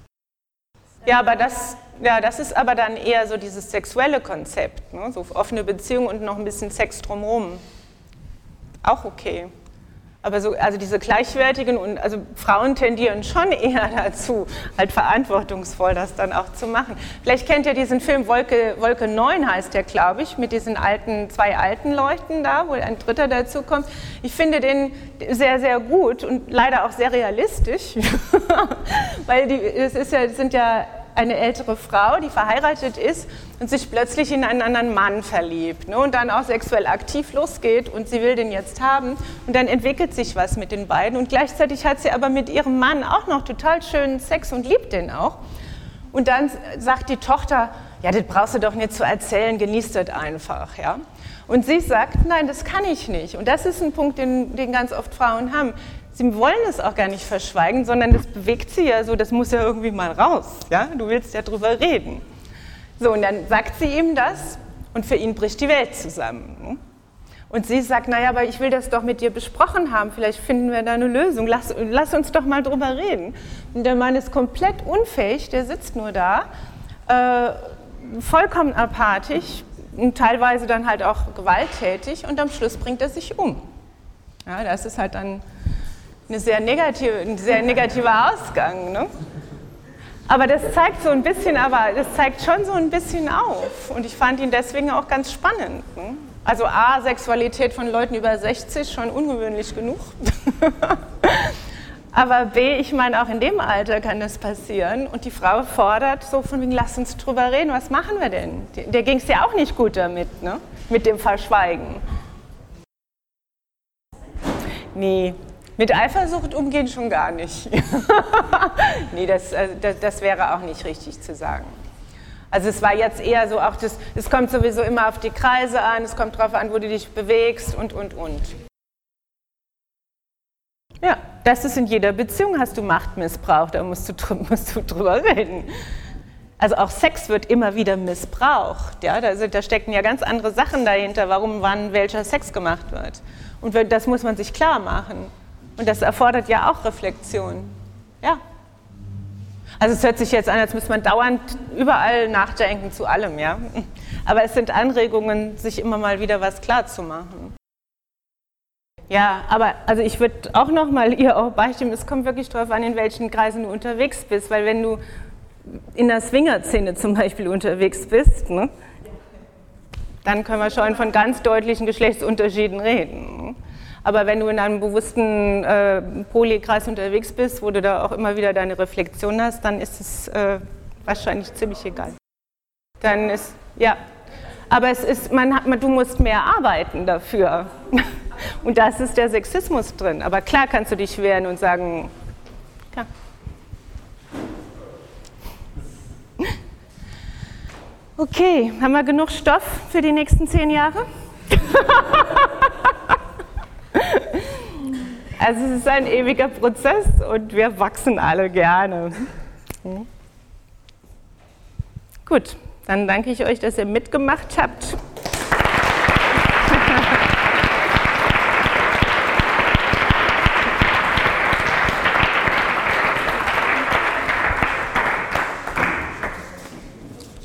A: Ja, aber das, ja, das ist aber dann eher so dieses sexuelle Konzept, ne? So offene Beziehung und noch ein bisschen Sex drumherum. Auch okay. Aber so, also diese gleichwertigen und also Frauen tendieren schon eher dazu, halt verantwortungsvoll das dann auch zu machen. Vielleicht kennt ihr diesen Film Wolke, Wolke neun heißt der, glaube ich, mit diesen alten, zwei alten Leuten da, wo ein dritter dazu kommt. Ich finde den sehr, sehr gut und leider auch sehr realistisch, weil die, es ist ja, sind ja eine ältere Frau, die verheiratet ist und sich plötzlich in einen anderen Mann verliebt, ne, und dann auch sexuell aktiv losgeht und sie will den jetzt haben und dann entwickelt sich was mit den beiden und gleichzeitig hat sie aber mit ihrem Mann auch noch total schönen Sex und liebt den auch und dann sagt die Tochter, ja, das brauchst du doch nicht zu erzählen, genieß das einfach, ja. Und sie sagt, nein, das kann ich nicht und das ist ein Punkt, den, den ganz oft Frauen haben. Sie wollen es auch gar nicht verschweigen, sondern das bewegt sie ja so, das muss ja irgendwie mal raus, ja? Du willst ja drüber reden. So, und dann sagt sie ihm das und für ihn bricht die Welt zusammen. Und sie sagt, naja, aber ich will das doch mit dir besprochen haben, vielleicht finden wir da eine Lösung, lass, lass uns doch mal drüber reden. Und der Mann ist komplett unfähig, der sitzt nur da, äh, vollkommen apathisch und teilweise dann halt auch gewalttätig und am Schluss bringt er sich um. Ja, das ist halt dann Eine sehr negative, ein sehr negativer Ausgang, ne? Aber das zeigt so ein bisschen, aber das zeigt schon so ein bisschen auf. Und ich fand ihn deswegen auch ganz spannend. Ne? Also A, Sexualität von Leuten über sechzig, schon ungewöhnlich genug. Aber B, ich meine, auch in dem Alter kann das passieren. Und die Frau fordert so von wegen, lass uns drüber reden, was machen wir denn? Der ging es ja auch nicht gut damit, ne? Mit dem Verschweigen. Nee. Mit Eifersucht umgehen schon gar nicht. Nee, das, das, das wäre auch nicht richtig zu sagen. Also es war jetzt eher so, auch das, es kommt sowieso immer auf die Kreise an, es kommt darauf an, wo du dich bewegst und, und, und. Ja, das ist in jeder Beziehung, hast du Machtmissbrauch, da musst du, musst du drüber reden. Also auch Sex wird immer wieder missbraucht. Ja? Da, da stecken ja ganz andere Sachen dahinter, warum wann welcher Sex gemacht wird. Und das muss man sich klar machen. Und das erfordert ja auch Reflexion. Ja. Also es hört sich jetzt an, als müsste man dauernd überall nachdenken zu allem, ja. Aber es sind Anregungen, sich immer mal wieder was klarzumachen. Ja, aber also ich würde auch noch mal ihr auch beistimmen, es kommt wirklich darauf an, in welchen Kreisen du unterwegs bist, weil wenn du in der Swinger-Szene zum Beispiel unterwegs bist, ne, dann können wir schon von ganz deutlichen Geschlechtsunterschieden reden. Ne? Aber wenn du in einem bewussten äh, Polykreis unterwegs bist, wo du da auch immer wieder deine Reflexion hast, dann ist es äh, wahrscheinlich ziemlich egal. Dann ist, ja, aber es ist, man hat, man, du musst mehr arbeiten dafür. Und da ist der Sexismus drin. Aber klar kannst du dich wehren und sagen, klar. Okay, haben wir genug Stoff für die nächsten zehn Jahre? Also es ist ein ewiger Prozess und wir wachsen alle gerne. Gut, Dann danke ich euch, dass ihr mitgemacht habt.